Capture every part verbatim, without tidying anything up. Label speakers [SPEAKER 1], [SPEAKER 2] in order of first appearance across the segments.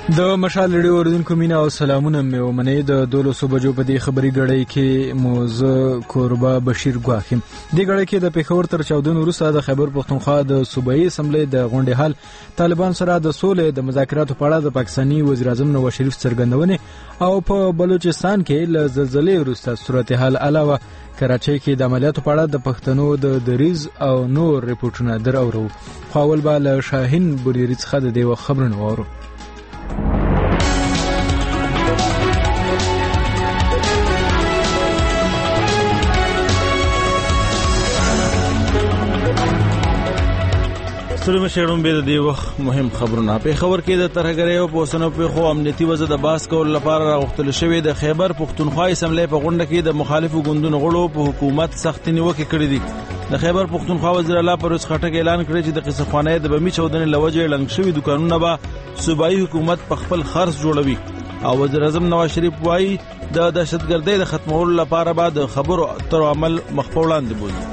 [SPEAKER 1] د مشال ریډیو اوریدونکو مینه او سلامونه مې ومنئ. د دولسو بجو په دې خبري غړۍ کې مو زه کوربه بشیر ګواښ یم. دې غړۍ کې د پېښور تر چاودنو وروسته د خیبر پښتونخوا د صوبایي اسمبلۍ د غونډې حل، طالبان سره د سولې د مذاکراتو په اړه د پاکستاني وزیر اعظم نواز شریف څرګندونې او په بلوچستان کې له زلزلې وروسته صورتحال علاوه کراچۍ کې د عملیاتو په اړه د پښتنو د دریز او نور ریپورټونه دراورو. خو اول به له شاهین بوریری څخه د دې وخت خبرونه واورو.
[SPEAKER 2] سلام شهرون به د دې وخت مهم خبرونه. په خبر کې د ترهګرۍ او پوسنو په خو امنیتي وضع د باس کول لپاره راغختل شوې د خیبر پښتونخوا اسمبلی په غونډه کې د مخالفو ګوندونو غړو په حکومت سخت نیوکه کړې دي. د خیبر پښتونخوا وزیر اعلی پرویز خټک اعلان کړی چې د قصه خوانۍ د بمی چودنې لوجې لنګ شوی دکانونه به صوبایي حکومت په خپل خرڅ جوړوي او وزیر اعظم نواز شریف وایي د دهشتګردۍ د ختمولو لپاره به د خبرو تر عمل مخ په وړاندې بوزي.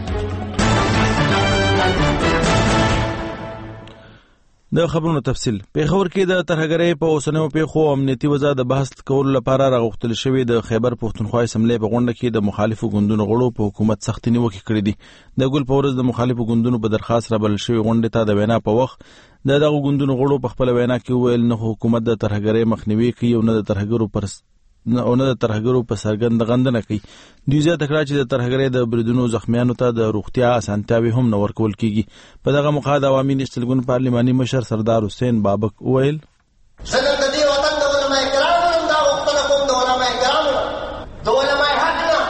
[SPEAKER 2] د خبرونو تفصیل. په خبر کې د ترهګرۍ په اوسنیو پیښو امنیتي وضع د بحث کولو لپاره راغختل شوې د خیبر پښتونخوا اسمبلی په غونډه کې د مخالفو ګوندونو غړو په حکومت سخت نیوکه کړې دي. د ګل په ورځ د مخالفو ګوندونو په درخواست رابلل شوې غونډه ته د وینا په وخت د دغه ګوندونو غړو په خپل وینا کې ویل نه حکومت د ترهګرۍ مخنیوي کوي او نه د ترهګرو پر نه د ترهګرو په سرګند غندنه کوي. دوی زیاته کړه چې د ترهګرۍ د بریدونو زخمیانو ته د روغتیا اسانتیاوي هم نه ورکول کیږي. په دغه موخه د عوامي نشتلګون پارلماني مشر سردار حسین بابک ویل
[SPEAKER 3] څنګه د دې وطن د علماء کرامو دا وختونه کوم د علماء کرامو د علماء حق نه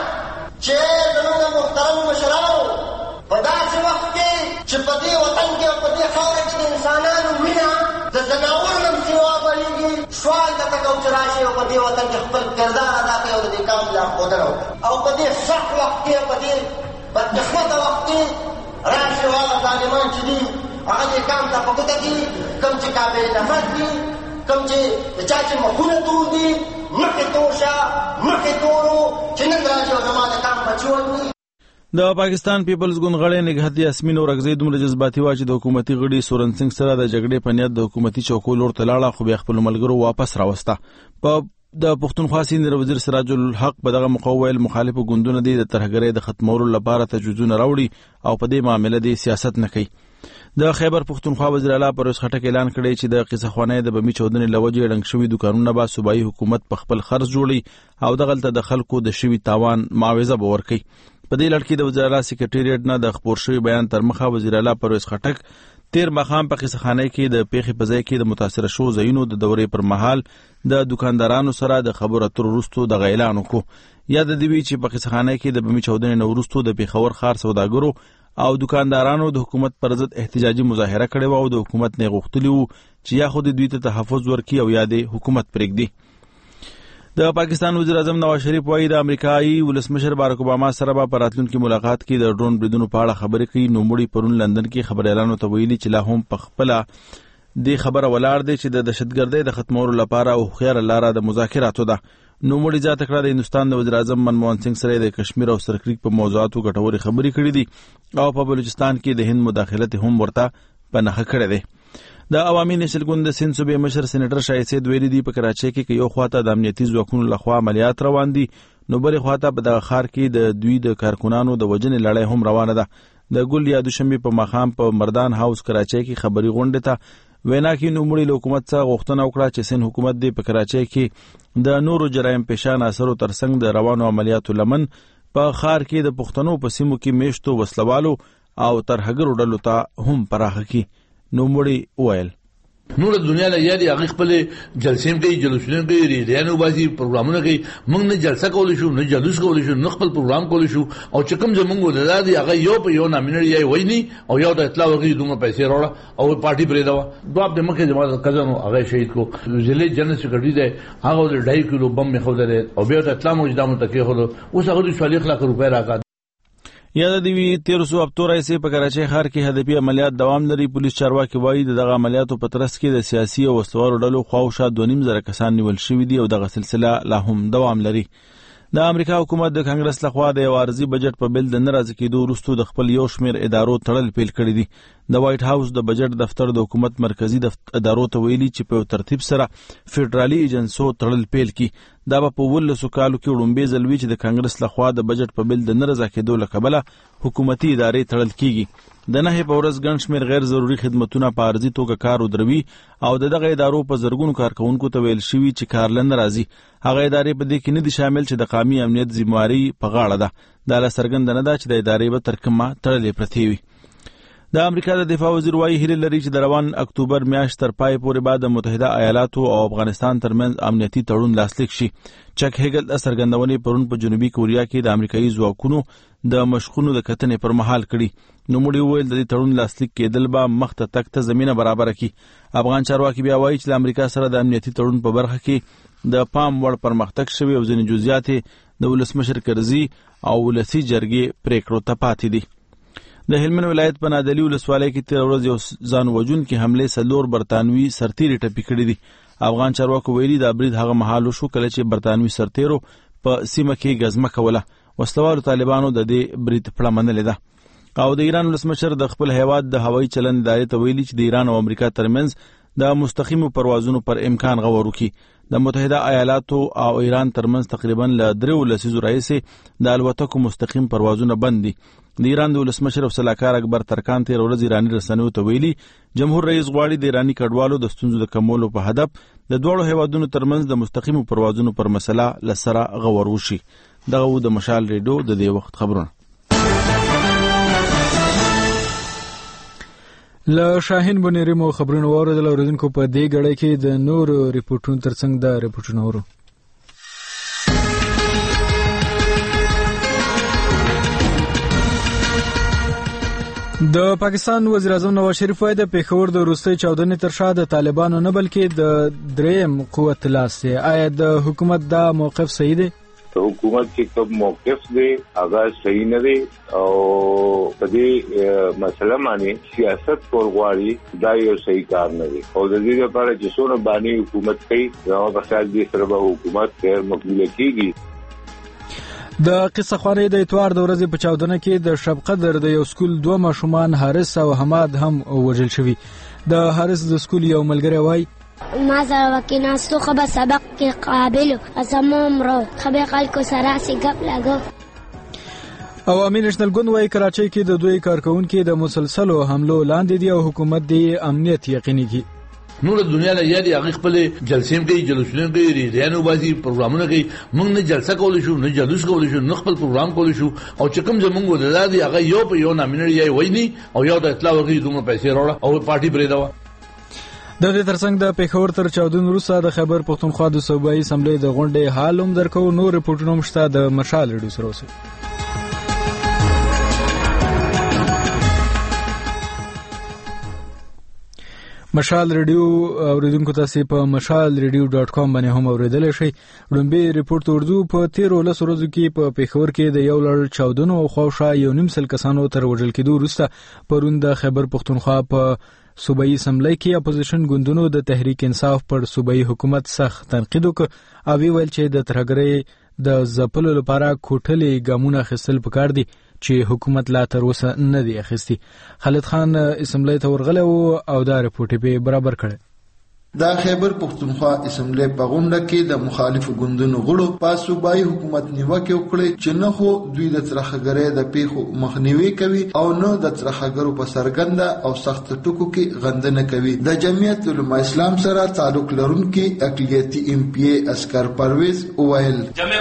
[SPEAKER 3] چې زموږ محترم مشرانو په داسې وخت کې چې په دې وطن کې په دې خاوره کې د انسانانو مینه د زناور نم سیوا بلېږي سوال د تکو راشي او په دې وطن کې خپل کردار ادا کوي او د دې کام لا خودنو او په دې سخت وخت کې په دې بدقسمت وخت کې راشي هغه ظالمان چې دي هغه دې کام ته په ګوته کې کوم چې قابل نفرت دي کوم چې د چا چې مخونه تور دي مخې توشه مخې تورو چې نن راځي او زما د کام بچي ولوي.
[SPEAKER 2] د پاکستان پیپلز ګوند غړی نګهت یاسمین اورګزی دومره جذباتي وا چې د حکومتي غړي سورن سنگ سره د جګړې په نیت د حکومتي چوکو لور ته لاړه خو بیا خپل ملګرو واپس راوسته. په د پښتونخوا سینیئر وزیر سراج الحق په دغه مقویل مخالفو ګوندونو د ترهګرۍ د ختمولو لپاره تجویزونه راوړي او په دې معاملې د سیاست نه کوي. د خیبر پښتونخوا وزیر اعلی پرویز خټک اعلان کړی چې د قصه خوانۍ د بمی چودنې لوجې ډنګ شوی دکانونه به صوبایي حکومت په خپل خرڅ جوړي او دغلته د خلکو د شوی تاوان معاوضه به ورکړي. په دې لړ کې د وزیر اعلی سکریټریټ نه د خبر شوی بیان تر مخه وزیر اعلی پرویز خټک تیر مخام په قصه خانۍ کې د پیښې په ځای کې د متاثر شو ځایونو د دورې پر مهال د دکاندارانو سره د خبرو اترو وروسته د اعلان وکړو. یاد دی چې په قصه خانۍ کې د بمی چودنې نه وروسته د پېښور ښار سوداګرو او دکاندارانو د حکومت پر ضد احتجاجي مظاهره کړې او د حکومت نه غوښتلی وو چې یا خود دوی ته تحفظ ورکړي او یا د حکومت پرېږدي. د پاکستان وزیر اعظم نواز شریف وايي د امریکایي ولسمشر بارک اوباما سره په راتلونکي ملاقات کې د ډرون بریدونو په اړه خبرې کوي. نو مړي پرون لندن کې خبريالانو ته ویلي چې لا هم په خپل د خبره ولاړ دي چې د دهشتګردۍ د ختمولو لپاره او خيار لاره د مذاکراتو ده. نو مړي ځات کړه د هندستان د وزیر اعظم منموهن سنگ سره د کشمیر او سرکریک په موضوعاتو ګټوري خبرې کړې دي او په بلوچستان کې د هند مداخلت هم ورته پنهخه کړې ده. د عوامي نشلګون د سند صوبې مشر سېنیټر شاه سید ویلي دی په کراچۍ کې یو خواته د امنیتي ځواکونو لخوا عملیات روان دي نو بل خواته په دغه ښار کې د دوی د کارکونانو د وجنې لړۍ هم روانه ده. د ګل یا دوشنبه په مخام په مردان هاوس کراچۍ کې خبري غونډه ته وینا کې نو مړي حکومت څخه غوښتنه وکړه چې سند حکومت دی په کراچۍ کې د نورو جرایم پیشان اثرو ترڅنګ د روانو عملیاتو لمن په ښار کې د پښتنو په سیمو کې میشتو وسلوالو او ترهګرو ډلو ته هم پراخه کی. نو مړي ویل
[SPEAKER 4] نور دنیا له یادي هغه خپل جلسې کوي جلوسونه کوي ریډیانو باسي پروګرامونه کوي موږ نه جلسه کولای شو نه جلوس کولای شو نه خپل پروګرام کولای شو او چې کوم زمونږ ولادي هغه یو په یو نامینر یې وایي او یو د اطلاع ورکړي دومره پیسې راوړه او پارټي پرې دا دوه د مخه جماعت کزنو هغه شهید کو ضلع جنرال سیکریټری دی هغه د ډای کیلو بم مخه درې او بیا د اطلاع موجوده متکي خو اوس هغه د صالح لک روپے راکړه.
[SPEAKER 2] یاد دی تیرہ سو هفتو راځي په کراچۍ ښار کې هدفي عملیات دوام لري. پولیس چارواکي وایي دغه عملیاتو په ترڅ کې د سیاسي او وسوارو ډلو خواوشا دوه نیم زره کسان نیول شوي دي او دغه سلسله لا هم دوام لري. د امریکا حکومت د کانګرس لخوا د عارضي بجټ په بل د ناراضي کېدو وروسته د خپل یو شمېر ادارو تړل پیل کړی دي. د وایټ هاوس د بجټ دفتر د حکومت مرکزی ادارو ته ویلي چې په ترتیب سره فدرالي ایجنسو تړل پیل کی. دا په ولسو کالو کې وړاندې ځلوي چې د کانګرس لخوا د بجټ په بل د نه رضا کېدو له کبله حکومتي ادارې تړل کیږي. د نه په ورځ ګڼ شمېر غیر ضروري خدمتونه په عارضي توګه کار ودروي او دغه ادارو په زرګونو کارکونکو ته ویل شوي چې کارلن راځي. هغه ادارې په دې کې نه دي شامل چې د قومي امنیت ذمہواري په غاړه ده. دا لا څرګنده نه ده چې د ادارې به تر کومه تړلې پرتې وي. د امریکا د دفاع وزیر وايي هیله لري چې د روان اکتوبر میاشت تر پای پورې بعد د متحده ایالاتو او افغانستان ترمنځ امنیتي تړون لاسلیک شي. چک هیګل د څرګندونې پرون په جنوبي کوریا کې د امریکایي ځواکونو د مشقونو د کتنې پر مهال کړي. نو موږ ویل د دې تړون لاسلیک کېدل به مخته تک ته زمينه برابر کړي. افغان چارواکي بیا وایي چې د امریکا سره د امنیتي تړون په برخه کې د پام وړ پرمختګ شوی او ځینې جزئیات د ولسمشر کرزي او ولسی جرګې پریکړو ته پاتې دي. د هلمند ولایت په نادلی ولسوالۍ کې تیر ورځ یو ځان وژونکي حمله سلور برتانوي سرتیري ټپي کړي دي. افغان چارواکو ویلي دا برید هغه مهال وشو کله چې برتانوي سرتیرو په سیمه کې غزمه کوله. وسلوالو طالبانو د دې برید پړه منلې ده او د ایران ولسمشر د خپل هیواد د هوایي چلند ادارې ته ویلي چې د ایران او امریکا ترمنځ د مستقیمو پروازونو پر امکان غور وکړي. د متحده ایالاتو او ایران ترمنځ تقریبا له درې لسیزو راهیسې د الوتکو مستقیم پروازونه بند دي. د ایران د ولسمشر او سلاکار اکبر ترکان تیر ورځ ایرانی رسنیو ته ویلي جمهور رئیس غواړي د ایرانی کډوالو د ستونزو د کمولو په هدف د دوړو هیوادونو ترمنځ د مستقیمو پروازونو پر مسله لسره غور وشي. دغه د مشال ریډیو د دې وخت خبرونه.
[SPEAKER 1] له شاهین بنيري مو خبرونه واوریدل. اوریدونکو په دې غړې کې د نور ریپورتونو ترڅنګ د ریپورتونو ورو د پاکستان وزیر اعظم نواز شریف وايي د پیښور د روستۍ چاودنې تر شا د طالبانو نه بلکې د دریم قوت لاس دی. آیا د حکومت دا موقف صحیح دی؟
[SPEAKER 5] حکومت کې کوم موقف دی هغه صحیح نه دی او په دې مسله باندې سیاست کول غواړي دا یو صحیح کار نه دی او د دې لپاره چې څونه باندې حکومت کوي نو په خیال دې سره به حکومت غیر مقبول کیږي.
[SPEAKER 1] د قصه خواري د اتوار د ورځې په چاودنه کې د شب قدر د یو سکول دوه ماشومان حارث او حماد هم وژل شوي. د حارث د سکول یو ملګری وایي
[SPEAKER 6] ما سره وکیناستو خو به سبق کې قابلو اسموم رو خو به خلکو سره سي ګپ لاګو.
[SPEAKER 1] او امین نشنل ګوند وايي کراچۍ کې د دوی کارکونکو د مسلسلو حملو لاندې دي او حکومت د امنیت یقیني کوي.
[SPEAKER 4] نور دنیا له یادي هغه خپل جلسې کوي جلوسونه کوي ریډیانو بازي پروګرامونه کوي. موږ نه جلسه کول شو نه جلوس کول شو نه خپل پروګرام کول شو او چې کوم زمونږ ولادي هغه یو په یو نامینر یې وایي او یو د اطلاع ورکړي دومره پیسې راوړه او پارټي پرې دا
[SPEAKER 1] د دې ترڅنګ د پیښور تر چاودنې وروسته د خیبر پښتونخوا د صوبایي اسمبلی د غونډې حال هم درکو. نور ریپورټونه مشته د مشال ریډیو سره اوسئ. مشال ریډیو اوریدونکو تاسو په مشال ریډیو ډاټ کام باندې هم اوریدل شئ. لومبي ریپورت اردو په تیر ولس ورځو کې په پیښور کې د یو لړ چاودنو او خوښه یو نیم سل کسانو تر وژل کېدو وروسته پرون د خیبر پښتونخوا په صوبایي اسمبلی کې اپوزیشن ګوندونو د تحریک انصاف پر صوبایي حکومت سخت تنقید وکړ او ویل چې د ترهګرۍ د ځپلو لپاره کوټلې ګامونه اخیستل پکار دي چې حکومت لا تر اوسه نه دی اخیستی. خالد خان اسمبلی ته ورغلی او دا رپورټ به برابر کړی.
[SPEAKER 7] د خیبر پښتونخوا اسمبلی په غونډه کې د مخالفو ګوندونو غړو په صوبایي حکومت نیوکه وکړه چې نه خو دوی د ترهګرۍ د پیښو مخنیوي کوي او نه د ترهګرو په سرګنده او سخت ټکو کې غندنه کوي. د جمعیت علماء اسلام سره تعلق لرونکي اقلیتي ام پی ای اسکر پرویز اوایل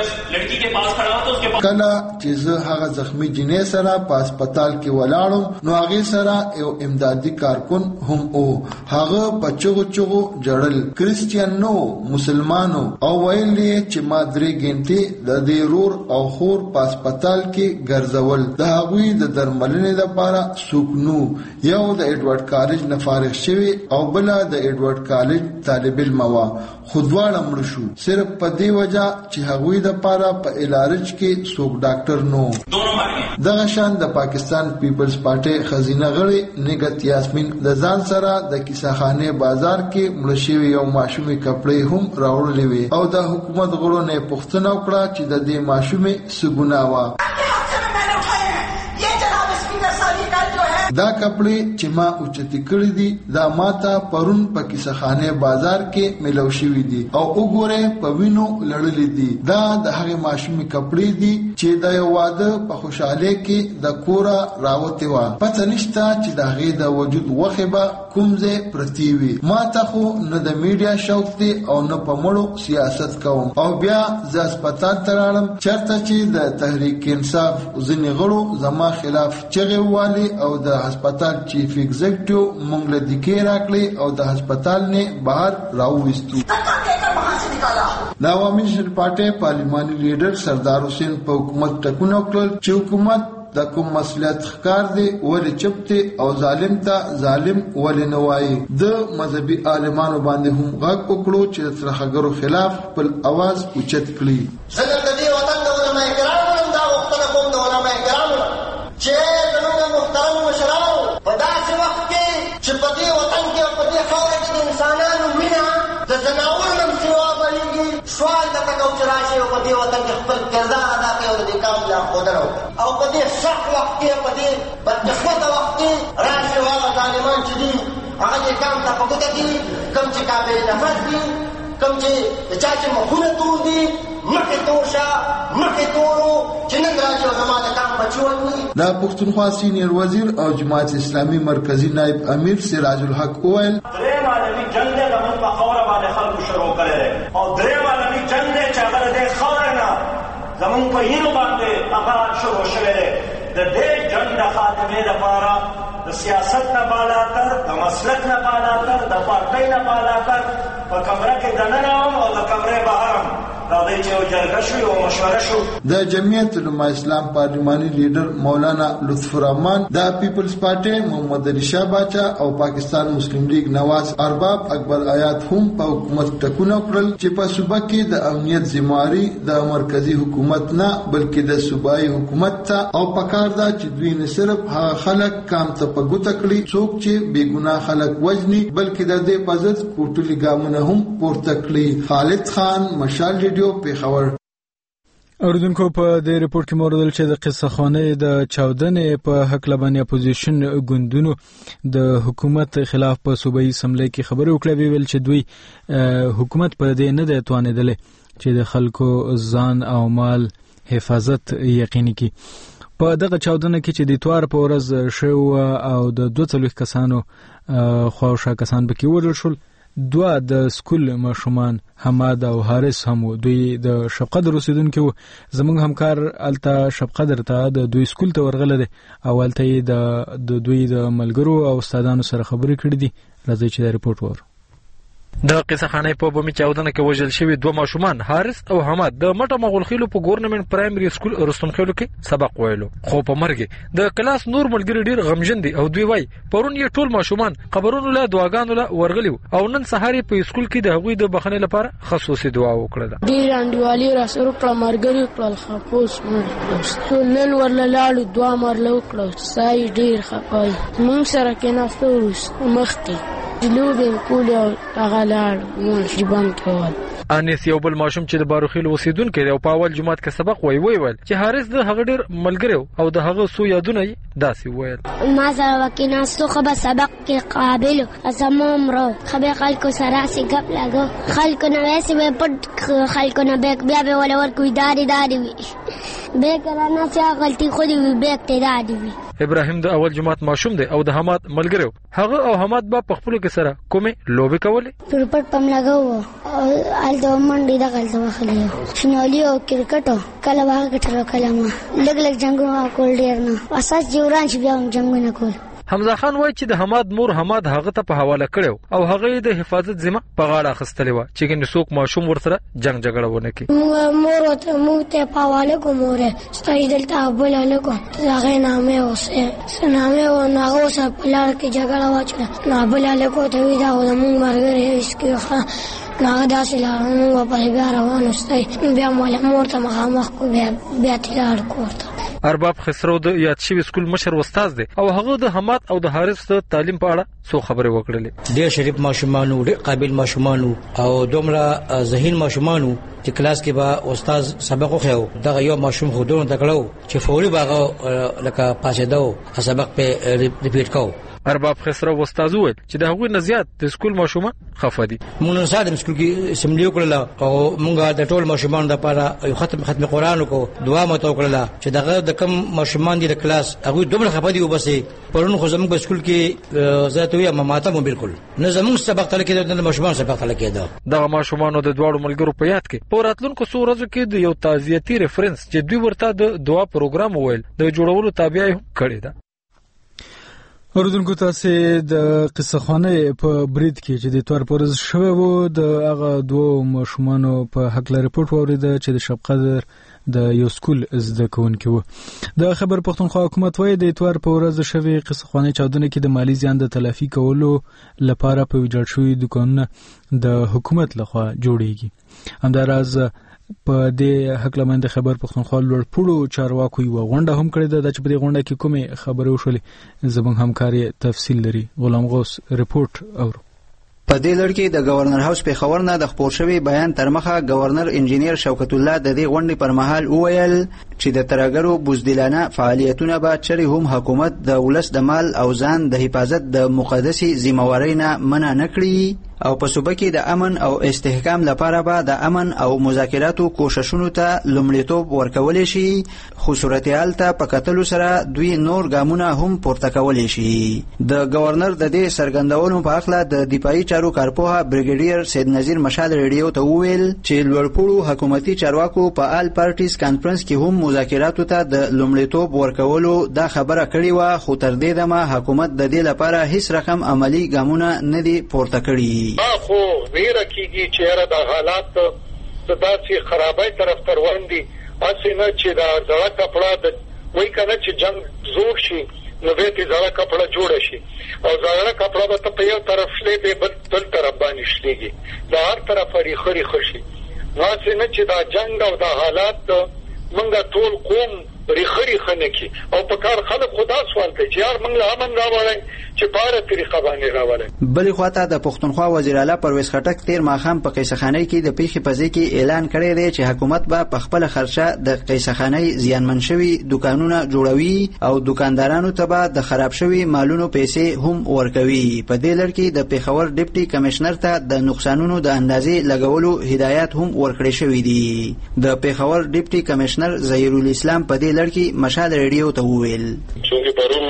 [SPEAKER 7] کله چې زه هغه زخمی جنې سره په هسپتال کې ولاړم نو هغه سره یو امدادي کارکون هم او هغه په چغو چغو جړل کریسچیان نو مسلمانو او ویلي چې ما درې ګنټې د دې رور او خور په هسپتال کې ګرځول د هغوی د درملنې لپاره سوکنو یو د ایډورډ کالج نه فارغ شوی او بل د ایډورډ کالج طالب علم وا خودواړه مړ شو صرف په دې وجہ چې هغوی د لپاره په الارج کې څوک ډاکټر نو. دغه شان د پاکستان پیپلز پارټي خزینه غړي نګت یاسمین د ځان سره د کیساخانه بازار کې شوی یو ماشومي کپڑے هم راوړلې وي او د حکومت غړو نه پوښتنه وکړه چې د دې ماشومي څه ګناه و. دا کپڑے چې ما اوچتي کړی دي دا ماته پرون په کیسخانه بازار کې ملو شوی دي او وګوره په وینو لړلې دي. دا د هغه ماشومي کپڑے دي چې د یو واده په خوشاله کې د کورا راوته و. پته نشته چې دا غي د وجود وخبه کومځه پرتی وي. ما ته خو نه د میډیا شوق دي او نه په مړو سیاست کوم او بیا ز هسپتال ترالم چرته چې د تحریک انصاف ځنی غړو زما خلاف چغه والی او د هسپتال چیف ایگزیکټیو مونږ له دکې راکړي او د هسپتال نه بهر راوويستو. د عوامي نېشنل پارټي پارلماني لیډر سردار حسین په حکومت ټکونه کړل چې حکومت د کوم مسئولیت ښکار دی ولې چپته او ظالم ته ظالم ولې نه وایي. د مذهبي عالمانو باندې هم غږ وکړو چې د ترخګرو خلاف خپل आवाज اوچت کړي.
[SPEAKER 3] زه د دې وطن د علماء کرامو دا وختونه کوم د علماء کرامو چې زموږ محترم مشرانو په داسې وخت کې چې په دې وطن کې او په دې خاوره کې انسانانو وینه د ځناور نم سیوا بلېږي سوال د تکو چې راشي او په دې وطن کې خپل کردار ادا کوي او د دې کام لا ښودنه او په دې سخت وخت کې په دې بدقسمته وخت کې راشي هغه ظالمان چې دي هغه دې کام ته په ګوته دي کوم چې قابل نفس دي کوم چې چا چې مخونه تور دي مخې توشه مخې تورو چې نن راځي او زما د کام بچول وي.
[SPEAKER 7] دا پښتونخوا سینیر وزیر او جماعت اسلامي مرکزی نائب امیر سراج الحق وویل
[SPEAKER 8] درېیم عالمي جنګ دی زموږ په خاوره باندې خلکو شروع کړی دی او درېیم عالمي جنګ دی چې هغه د دې خاورې نه زموږ په هیلو باندې هغه شروع شوی دی. د دې جنګ د خاتمې لپاره د سیاست نه بالاتر د مسلک نه بالاتر د پارټۍ نه بالاتر په کمره کې دننه هم او د کمرې بهر هم راځي چې یو جرګه شو او مشوره شو.
[SPEAKER 7] د جمعیت علماء اسلام پارلماني لیډر مولانا لطف الرحمن د پیپلز پارټي محمد علي شاه باچا او پاکستان مسلم لیگ نواز ارباب اکبر آیات هم په حکومت ټکونه کړل چې په صوبه کې د امنیت ذمہواری د مرکزی حکومت نه بلکې د صوبایي حکومت ته او پکار دا چې دوی نه صرف هغه خلک کام ته په ګوته کړي څوک چې بے ګناه خلک وژني بلکې د دې په ضد کوټلي ګامونه هم پورته کړي. خالد خان مشال ریډیو پیښور.
[SPEAKER 1] اوردونکو په دې ریپورت کې موردل چې د قصه خانه د چاودنې په حق لبنې اپوزیشن ګوندونو د حکومت خلاف په صوبایي اسمبلی کې خبرې وکړې ویل چې دوی حکومت په دې نه دی توانېدل چې د خلکو ځان او مال حفاظت یقیني کړي. په دغه چاودنه کې چې د اتوار په ورځ شو او د دوه څلوېښت کسانو خواوشا کسان پکې وژل شول. دوه د سکول ماشومان حماد او حارث هم دوی د شبقدر اوسیدونکو زموږ همکار الته شبقدر ته د دوی سکول ته ورغله دي او الته د دوی د ملګرو او استادانو سره خبرې کړې دي. راځي چې دا ریپورت وور.
[SPEAKER 9] د قصخانه په بومي چاودنه کې وژل شوی دوه ماشومان حارث او حماد د مټه مغولخیلو په ګورنمنت پرایمري سکول رستمخیلو کې سبق ویلو خو په مرګ د کلاس نور ملګری ډیر غمجن دي او دوی وای پرون یې ټول ماشومان خبرونو له دعاګانو له ورغلیو او نن سهار په سکول کې د هغوی د بخښنې لپاره خصوصي دعا وکړه.
[SPEAKER 10] ډیر انډیوالي را سره کړه مرګري کړل خپوس مړ نن ورلاړو دعا مرلو کړو سای ډیر خپای مونږ سره کې ناستو مخکې لوبین کول او غلال مونږ جبان کول.
[SPEAKER 9] انیس یو بل ماشوم چې د باروخیل اوسیدونکو دی او په اول جماعت کې سبق وای وای ول چې حارث د هغه ډیر ملګری او د هغه سو یادونه داسې ویل
[SPEAKER 6] ما سره وکیناستو خو به سبق کې قابل اسمم رو خبر خلکو سره سي غپ لاګو خلکو نه وېسې به پټ خلکو نه بیک بیا به ول ور کوي داري داري وي بیک رانا چې غلطي خو دی بیک ته داري وي.
[SPEAKER 9] ابراهیم د اول جماعت ماشوم دی او د حماد ملګری هغه او حماد با په خپل کې سره کومه لوبي کوله
[SPEAKER 6] پرپټ پم لګاو او ال د منډي د غلطه وخلیو شنولي او کرکټ کله واه کټر کله ما لګ لګ جنگونه کول ډیر نه اساس جوړان چې بیا جنگونه کول.
[SPEAKER 9] حمزه خان وای چې د حماد مور حماد هغه ته په حواله کړو او هغه د حفاظت ذمہ په غاړه اخستلې و چې ګنې څوک ماشوم ورسره جنگ جګړه ونه کړي.
[SPEAKER 6] مور ته مو ته په حواله کومه ستای دلته بل له کو هغه نامه اوسه سنامه و نه اوسه په لار کې جګړه واچله نه بل له کو ته وی دا مونږ مرګره اسکی ښه نه داسې لارو په بیا روان استای بیا مول مور ته مخامخ کو بیا بیا تلار کوته.
[SPEAKER 9] ارباب خسرو د یاد شوی سکول مشر استاد دی او هغه د حماد او د حارث د تعلیم په اړه څو خبرې وکړلې.
[SPEAKER 11] ډېر شریف ماشومان ډېر قابل ماشومان او دومره ذهین ماشومان چې کلاس کې به استاد سبق وخیاو. دغه یو ماشوم خو دونه تکړو چې فوري باغه لکه پاسېدو سبق په ریپیټ کو.
[SPEAKER 9] ارباب خسرو استاد وویل چې د هغوی نه زیات د سکول ماشومان خفه دي.
[SPEAKER 11] موږ ساده سکول کې اسمبلی وکړه او موږ د ټول ماشومان لپاره یو ختم ختم قرآن کو دعا مو وکړه چې دغه د کم ماشومان دي د کلاس هغه دومره خفه دي وبسي. پرون خو زموږ په سکول کې زه ته یم ماته مو بالکل نه زموږ سبق تل کې د ماشومان سبق تل کې دا
[SPEAKER 9] دغه ماشومان د دوړو ملګرو په یاد کې په راتلونکو څو ورځو کې د یو تعزیتي ریفرنس چې دوی ورته د دعا پروګرام وویل د جوړولو تابع کړی ده.
[SPEAKER 1] اوردونکو تاسو د قصه خانه په برید کې چې د توار پرز شوه وو د هغه دوه ماشومانو په حق لري رپورت وریده چې د شب قدر د یو سکول زده کوونکي وو. د خبر پښتونخوا حکومت وایي د توار په ورځ شوی قصه خانه چاودنه کې د مالی زیان د تلافي کولو لپاره په ویجاړ شوی دکانونه د حکومت لخوا جوړیږي. همداراز په دې حق لمنده خبر پښتونخوا لوړ پړو چارواکو یو غونډه هم کړې ده چې په دې غونډه کې کومه خبره وشولې زموږ همکاري تفصیل لري. غلام غوث رپورت اورو.
[SPEAKER 12] په دې لړ کې د گورنر هاوس په خبر نه د خبر شوی بیان تر مخه گورنر انجینیر شوکت الله د دې غونډې پر مهال وویل چې د ترګرو بوزدلانه فعالیتونه به چری هم حکومت د ولس د مال او ځان د حفاظت د مقدسي ذمہواری نه منع نکړي او په صوبه کې د امن او استحکام لپاره به د امن او مذاکراتو کوششونو ته لومړیتوب ورکول شي. خو صورتحال ته په کتلو سره دوی نور ګامونه هم پورته کول شي. د گورنر د دې سرګندونو په اړه د دفاعي چارو کارپوها بریګیډیر سید نذیر مشال ریډیو ته وویل چې لوړپوړو حکومتي چارواکو په آل پارټیز کانفرنس کې هم مذاکراتو ته د لومړیتوب ورکولو دا خبره کړې و. خو تر دې دمه حکومت د دې لپاره هیڅ رقم عملی ګامونه نه دي پورته کړي.
[SPEAKER 13] خو ویره کیږي چې را د حالات د داسې خرابای طرف ته روان دي. اسی نه چې دا ځړه کپړه د وای کنه چې جنگ زور شي نو به دې ځړه کپړه جوړ شي او ځړه کپړه به په یو طرف شلې به بل طرف باندې شلېږي دا هر طرف لري خري خشي. نو اسی نه چې دا جنگ او دا حالات منګه ټول قوم ریخري خنه کی او په کار خلک خدا سوال کوي چې یار موږ امن راوړی چې په اړه طریقه باندې راوړی.
[SPEAKER 12] بلې خواته د پښتونخوا وزیر اعلی پرویز خټک تیر ماښام په قیصخانه کې د پیښې په ځای کې اعلان کړی دی چې حکومت به په خپل خرچه د قیصخانه زیانمن شوي دکانونه جوړوي او دکاندارانو ته به د خراب شوي مالونو پیسې هم ورکوي. په دې لړ کې د پیښور ډیپټي کمشنر ته د نقصانونو د اندازې لګولو هدایت هم ورکړی شوی دی. د پیښور ډیپټي کمشنر ظهیر الاسلام په دې لړ کې مشال ریډیو ته وویل
[SPEAKER 13] چې پرون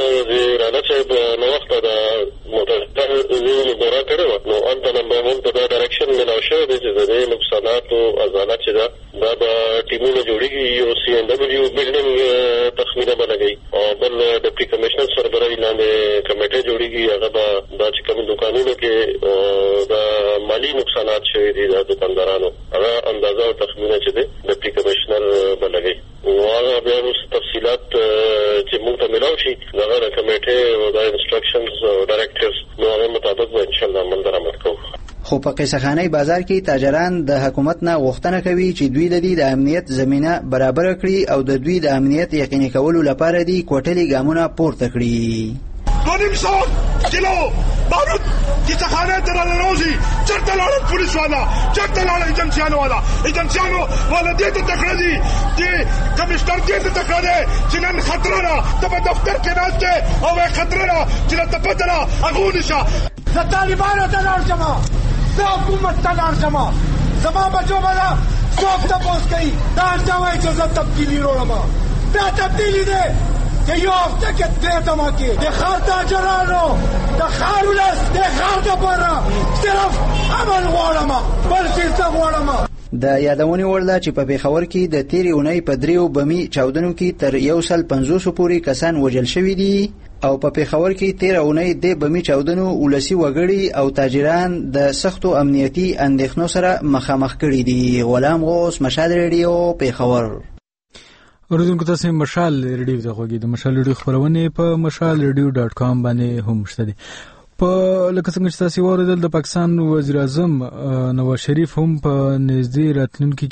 [SPEAKER 13] د راځي په نو وخت دا متأسفانه زموږ دورا کړو نو انت نن موږ په دا ډایرکشن ملاو شو چې د نقصانات او ازالات چې دا د ټیمونو جوړیږي یو سی ان دبليو بلډینګ تخمینه بلګي او بل ډیپټي کمشنر سربراهي لاندې کمیټه جوړیږي هغه دا چې کوم دکانونو کې د مالی نقصانات شوي دي د دکاندارانو هغه اندازه او تخمینه چې دی ډیپټي کمشنر بلګي او هغه بیا تفصيلات چې موږ ته ملاو شي هغه د کمیټه او د انستراکشنز او ډایرکټرز نو هغه مطابق به ان شاء الله عمل درآمد کوو.
[SPEAKER 12] خو په قیصخانه بازار کې تاجران د حکومت نه غوښتنه کوي چې دوی لدی د امنیت زمينه برابر کړي او د دوی د امنیت یقیني کولو لپاره دي کوټلي ګامونه پورته کړي.
[SPEAKER 14] دونیم سو کیلو بارود قیصخانه ته راوځي چرته لاړ پولیس والا چرته لاړ ایجنسیانو والا ایجنسیانو والا دې ته تکړه دي چې کمشنر دې ته تکړه دي چې نن خطر را ته په دفتر کې راځي او خطر را چې ته پته را هغه نشه د طالبانو ته لاړ شمه د حکومت ته لاړ شمه زما بچو بالا څوک تاسو کوي دا ځوای چې زه تبدیلی وروړم دا تبدیلی ده چې یو هفته کې دې دماکي د خار تاجرانو د خار ولس د خار د بره صرف عمل غواړم بل څه غواړم.
[SPEAKER 12] د یادونې وړ ده چې په پیښور کې د تیرې اونۍ په دریو بمي چاودنو کې تر یو سل پنځوس پورې کسان وژل شوي دي او په پیښور کې تیرې اونۍ د بمي چاودنو ولسی وګړي او تاجران د سختو امنیتي اندېښنو سره مخامخ کړي دي. غلام غوث مشال ریډیو پیښور.
[SPEAKER 1] اوریدونکو تاسو مشال ریډیو ته غوږی د مشال ریډیو خبرونه په مشال ریډیو ډاټ کام باندې هم شته دي. په لکه څنګه چې تاسو واردل د پاکستان وزیر اعظم نواز شریف هم په نږدې راتلونکي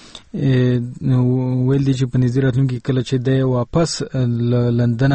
[SPEAKER 1] کې ویل دي چې په نږدې راتلونکي کله چې د واپس لندن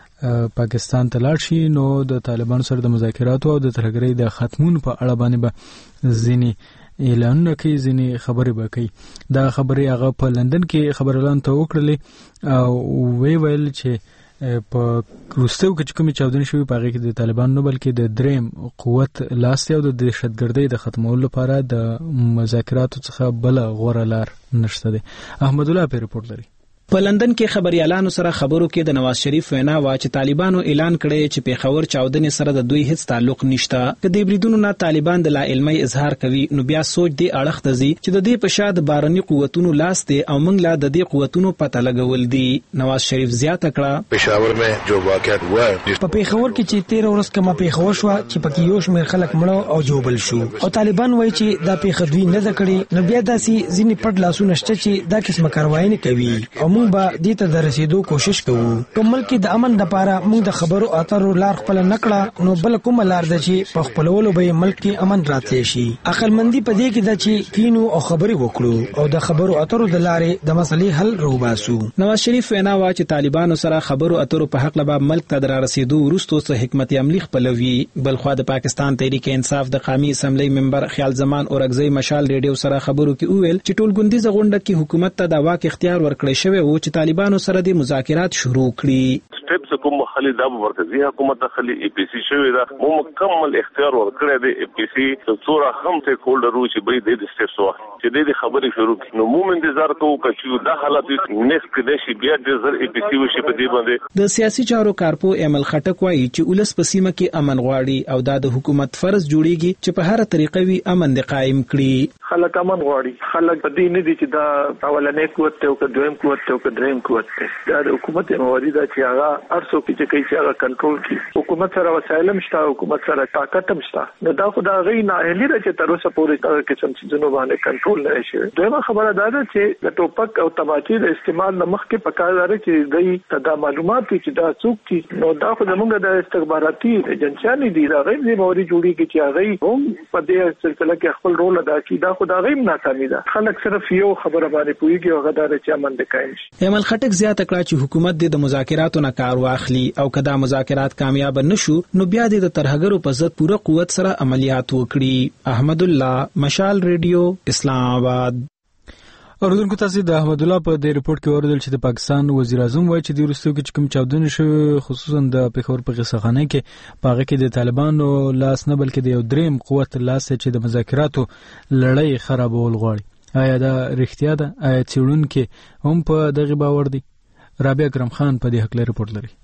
[SPEAKER 1] پاکستان ته لاړ شي نو د طالبانو سره د مذاکراتو او د ترهګرۍ د ختمون په اړه باندې به ځینې اعلانونه کوي، ځینې خبرې به کوي. دا خبرې هغه په لندن کې خبرلان ته وکړلې او وی ویل چې په روسو کې چې کومې چاودنې شوې په هغه کې د طالبانو نه بلکې د دریم قوت لاستي او د دهشتګردۍ د ختمولو لپاره د مذاکراتو څخه بل غوره لار نشته دی. احمد الله په ریپورت لري.
[SPEAKER 15] په لندن کې خبريالانو سره خبرو کې د نواز شریف وینا وا چې طالبانو اعلان کړی چې پیښور چاودنې سره د دوی هیڅ تعلق نشته. کدی بریدونو نه طالبان د لا علمي اظهار کوي نو بیا سوچ دی اړخ ته ځي چې د دې په شاد بارني قوتونو لاس ته او موږ لا د دې قوتونو پته لګول دي. نواز شریف زیاته کړه
[SPEAKER 16] پیښور میں جو واقعات هوا
[SPEAKER 17] په پیښور کې چې تیرہ ورځ کما پیښور شو چې پکې یو شمېر خلک مړو او جوبل شو او طالبان وایي چې دا پیښه دوی نه ذکرې نو بیا داسې ځینې پټ لاسونه شته چې دا قسمه کاروایی نه کوي او موږ به دې ته رسیدو کوشش کوو. کوم ملک د امن لپاره موږ د خبرو اترو لار خپل نکړه نو بل کوم لار ده چې په خپلولو به ملک کې امن راتلی شي. عقلمندي په دې کې ده چې کینو او خبرې وکړو او د خبرو اترو د لارې د مسلې حل روباسو.
[SPEAKER 15] نواز شریف وینا وا چې طالبانو سره خبرو اترو په حق لبا ملک ته در رسیدو ورستو څه حکمت عملی خپلوي. بلخوا د پاکستان تحریک انصاف د قومي اسمبلی ممبر خیال زمان اورګزی مشال ریډیو سره خبرو کې وویل چې ټول ګوندیزه غونډه کې حکومت ته د واک اختیار ورکړی شوی او چې طالبانو سره د مذاکرات شروع کړي.
[SPEAKER 18] سټیپس کوم خلی د مرکزی حکومت خلی ای پی سی شوی دا مو مکمل اختیار ورکړی دی ای پی سی څوره هم ته هولډر و چې به د سټیپس واخ چې د خبرې شروع کړي نو موږ انتظار کوو چې دا حالت نس کې د شي بیا د زر ای پی سی وشي په دې باندې.
[SPEAKER 15] د سیاسي چارو کارپو امل خټک وایي چې ولس په سیمه کې امن غواړي او دا د حکومت فرض جوړیږي چې په هر طریقه وی امن د قائم کړي.
[SPEAKER 19] خلک امن غواړي، خلک په دې نه دي چې دا اولنې قوت ته او که دویم قوت ته او که دریم قوت ته دا د حکومت مواري دا چې هغه ارسو کې چې کوي چې هغه کنټرول کړي. حکومت سره وسایل مشته، حکومت سره طاقت مشته، نو دا خو دا غي نه اهلي ده چې تر اوسه پورې دا قسم چې جنو باندې کنټرول نه شي. دویمه خبره دا ده چې د ټوپک او تماچې د استعمال نه مخکې پکار لري چې دوی تدا معلومات چې دا څوک دي نو دا خو زمونږ د استخباراتي ایجنسیانو دي دا غي مواري جوړیږي چې هغه هم په دې سلسله کې خپل رول ادا کوي. دا خو دا غي ناکامي ده. خلک صرف یو خبره باندې پوهیږي او غدا چې امن د قائم شي.
[SPEAKER 15] امل خټک زیاته کړه چې حکومت د مذاکراتو نه کار واخلي او کدا مذاکرات کامیاب نشو نو بیا د ترهګرو په ضد پوره قوت سره عملیات وکړي. احمد الله مشال ریډیو اسلام آباد.
[SPEAKER 1] اوردونکو تاسو د احمد الله په دې ریپورت کې اوریدل چې د پاکستان وزیر اعظم وایي چې د روسو کې کوم چاودنې شو خصوصا د پیښور په قصخانه کې پاغه کې د طالبانو لاس نه بلکې د یو دریم قوت لاس چې د مذاکراتو لړۍ خرابول غواړي. آیا دا رښتیا ده؟ آیا څېړونکي هم په دغه باور دي؟ رابعه اکرم خان په دې حق ریپورت لري.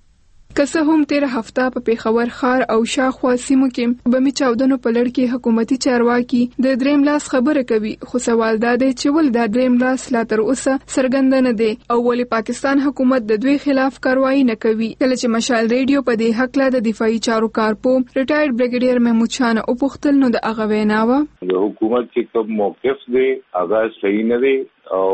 [SPEAKER 20] که څه هم تیر هفته په پیښور ښار او شاوخوا سیمو کې بمي چاودنو په لړ کې حکومتي چارواکي د دریم لاس خبره کوي، خو سوال دا دی چې ول دا دریم لاس لا تر اوسه څرګند نه دی او ولې پاکستان حکومت د دوی خلاف کاروایی نه کوي. کله چې مشال ریډیو په دې حق لا د دفاعي چارو کارپو ریټایرډ بریګیډیر محمود شاه او پختل نو د هغه ویناوه
[SPEAKER 5] د حکومت چې کوم موقف دی هغه صحیح نه دی او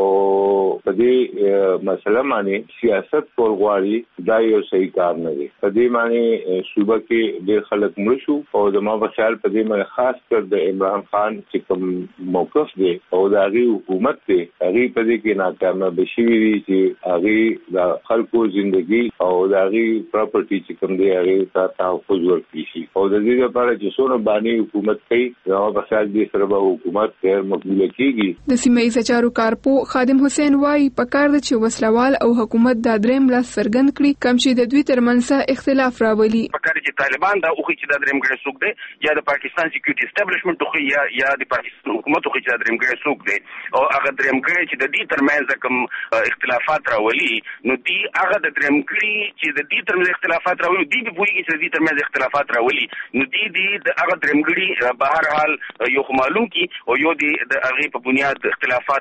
[SPEAKER 5] په دې مسله باندې سیاست کول غواړي دا یو صحیح کار نه دی. په دې باندې صوبه کې ډېر خلک مړ شو او د ما په خیال په دې باندې خاص کر د عمران خان چې کوم موقف دی او د هغه حکومت دی هغه په دې کې ناکامه بشي وي چې هغه د خلکو ژوندۍ او د هغه پراپرټي چې کوم دی هغه ته تحفظ ورکړي شي او د دې لپاره چې څونه باندې حکومت کوي دا په خیال دې سره به حکومت غیر مقبول کیږي.
[SPEAKER 20] د سیمه ایزه چارو کار په خادم حسین وای پکار د چې وسلوال او حکومت د دریم لاس سرګند کړي کم چې د دوی ترمنځ اختلاف راولي.
[SPEAKER 21] پکار چې طالبان دا اوخی چې د دریم ګړې سوق دی یا د پاکستان سکیورټي اسټابلیشمنت خو یا یا د پاکستان حکومت خو چې د دریم ګړې سوق دی او هغه دریم ګړې چې د دې ترمنځ کوم اختلافات راولي نو دی هغه د دریم ګړې چې د دې ترمنځ اختلافات راولي دی به وایي چې د دې ترمنځ اختلافات راولي نو دی دی د هغه دریم ګړې په هر حال یو معلوم کی او یو دی د هغه په بنیاد اختلافات نسی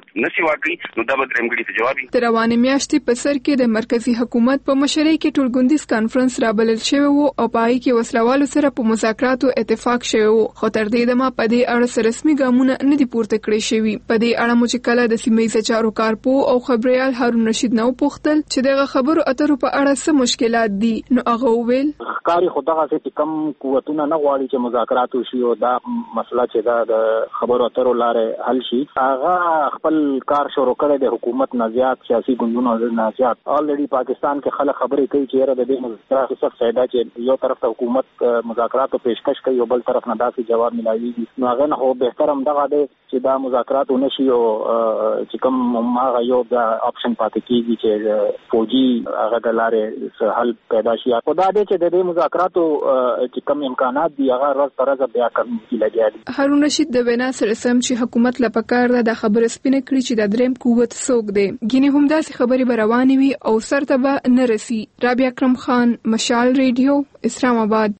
[SPEAKER 21] واکړي نو دا به دریم غړي ته جواب وي.
[SPEAKER 20] تر روانې میاشتې په سر کې د مرکزی حکومت په مشرۍ کې ټولګوندیز کانفرنس رابلل شوی وو او پای کې وسلوالو سره په مذاکراتو اتفاق شوی وو، خو تر دې دمه په دې اړه رسمي ګامونه نه دي پورته کړی شوي. په دې اړه مو چې کله د سیمه ییزو چارو کارپو او خبريال هارون رشید نو پوښتل چې دغه خبرو اترو په اړه څه مشکلات دي، نو هغه وویل
[SPEAKER 2] ښکاري خو دغه څه کم قوتونه نه غواړي چې مذاکرات وشي او دا مسله چې دا د خبرو اترو لارې حل شي. هغه خپل کار شروع کړی د حکومت نه زیات سیاسي ګوندونو نه زیات. الریډي پاکستان کې خلک خبرې کوي چې د دې مذاکراتو څخه فائدہ چې یو طرف ته حکومت مذاکراتو پیشکش کوي او بل طرف نه داسې جواب ملایوي. نو هغه نه هو بهتر هم دغه دی چې دا مذاکرات ونشي او چې کوم هغه یو د اپشن پاتې کیږي چې فوجي هغه د لارې حل پیدا شي. او دا دی چې د دې مذاکراتو چې کوم امکانات دي هغه ورځ تر ورځې بیا کم کیږي.
[SPEAKER 20] هارون رشید د وینا سره سم چې حکومت لا پکار ده د خبره سپینه کړی چې د دریم قوت څوک دی. ګینه هم داسې خبرې روانې وي او سرته به نه رسی. رابعه اکرم خان، مشال ریډیو، اسلام آباد.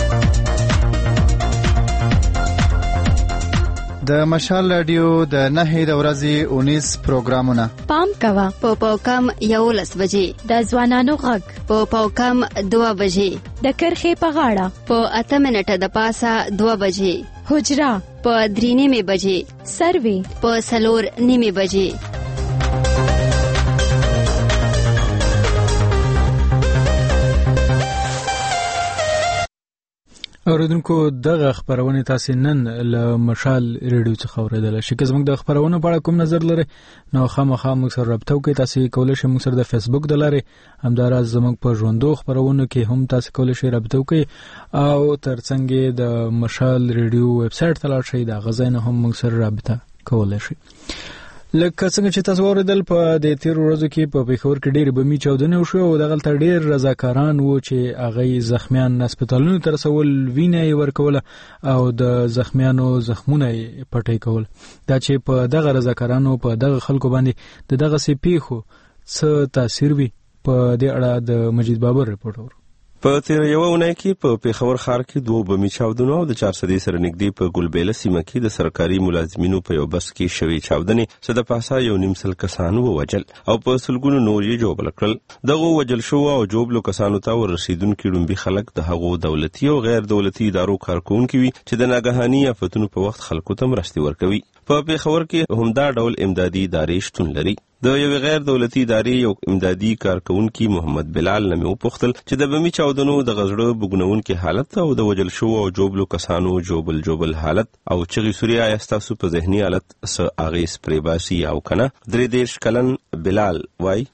[SPEAKER 22] د مشال رادیو د نهې د ورځې اونیس پروګرامونه
[SPEAKER 23] پام کوا په پاوکم یولس بجې، د ځوانانو غږ په پاوکم دوه بجې، د کرخې په غاړه په اته منټه د پاسه دوه بجې، حجرا په درې نیمې بجې، سروي په څلور نیمې بجې.
[SPEAKER 1] اوریدونکو دغه خبرونه تاسو نن له مشال ریډیو څخه اوریدل شئ. که زموږ د خبرونو په اړه کوم نظر لرئ نو خامخا موږ سره رابطه وکړئ. تاسو کولای شئ موږ سره د فیسبوک د لارې همداراز زموږ په ژوندو خبرونو کې هم تاسو کولای شئ رابطه وکړئ او ترڅنګ د مشال ریډیو ویب سټ ته لاړ شئ، دا غزاینه هم موږ سره رابطه کولای شئ. لکه څنګه چې تاسو اوریدل په د تیر ورځو کې په پیښور کې ډېر بمي چاودنې وشو او دغه تر ډېر رضاکاران وو چې هغه زخمیان هسپتالونو ته رسول، وینه یې ورکول او د زخمیانو زخمونه یې پټي کول. دا چې په دغه رضاکارانو په دغه خلکو باندې د دغه سي پیښو څه تاثیر وي، په دې اړه د مجید بابر رپورټ ور.
[SPEAKER 24] په تیر یو اونۍ کې په پیښور ښار کې دوه بمي چاودنو او د چار سدې سره نږدې په ګلبېله سیمه کې د سرکاري ملازمینو په یو بس کې شوې چاودنې څه د پاسه یو نیم سل کسان ووجل او په سلګونو نور یې جوړ کړل. دغه وجل شو او جوړلو کسانو ته ورسیدونکو ډومبي خلک د هغو دولتي او غیر دولتي ادارو کارکونکو وي چې د ناګهاني آفتونو په وخت خلکو ته مرستې ورکوي. په پیښور کې همدا ډول امدادي ادارې شتون لري. د یو غیر دولتي ادارې یو امدادي کارکونکي محمد بلال نه مو پوښتل چې د بمي چاودنو د غزړه بګنونکو حالت او د وجل شو او جوړلو کسانو جوبل جوبل حالت او چغي سوریا یاستاسو په ذهني حالت س اغیس پریباسي او کنه درې دیش کلن بلال وای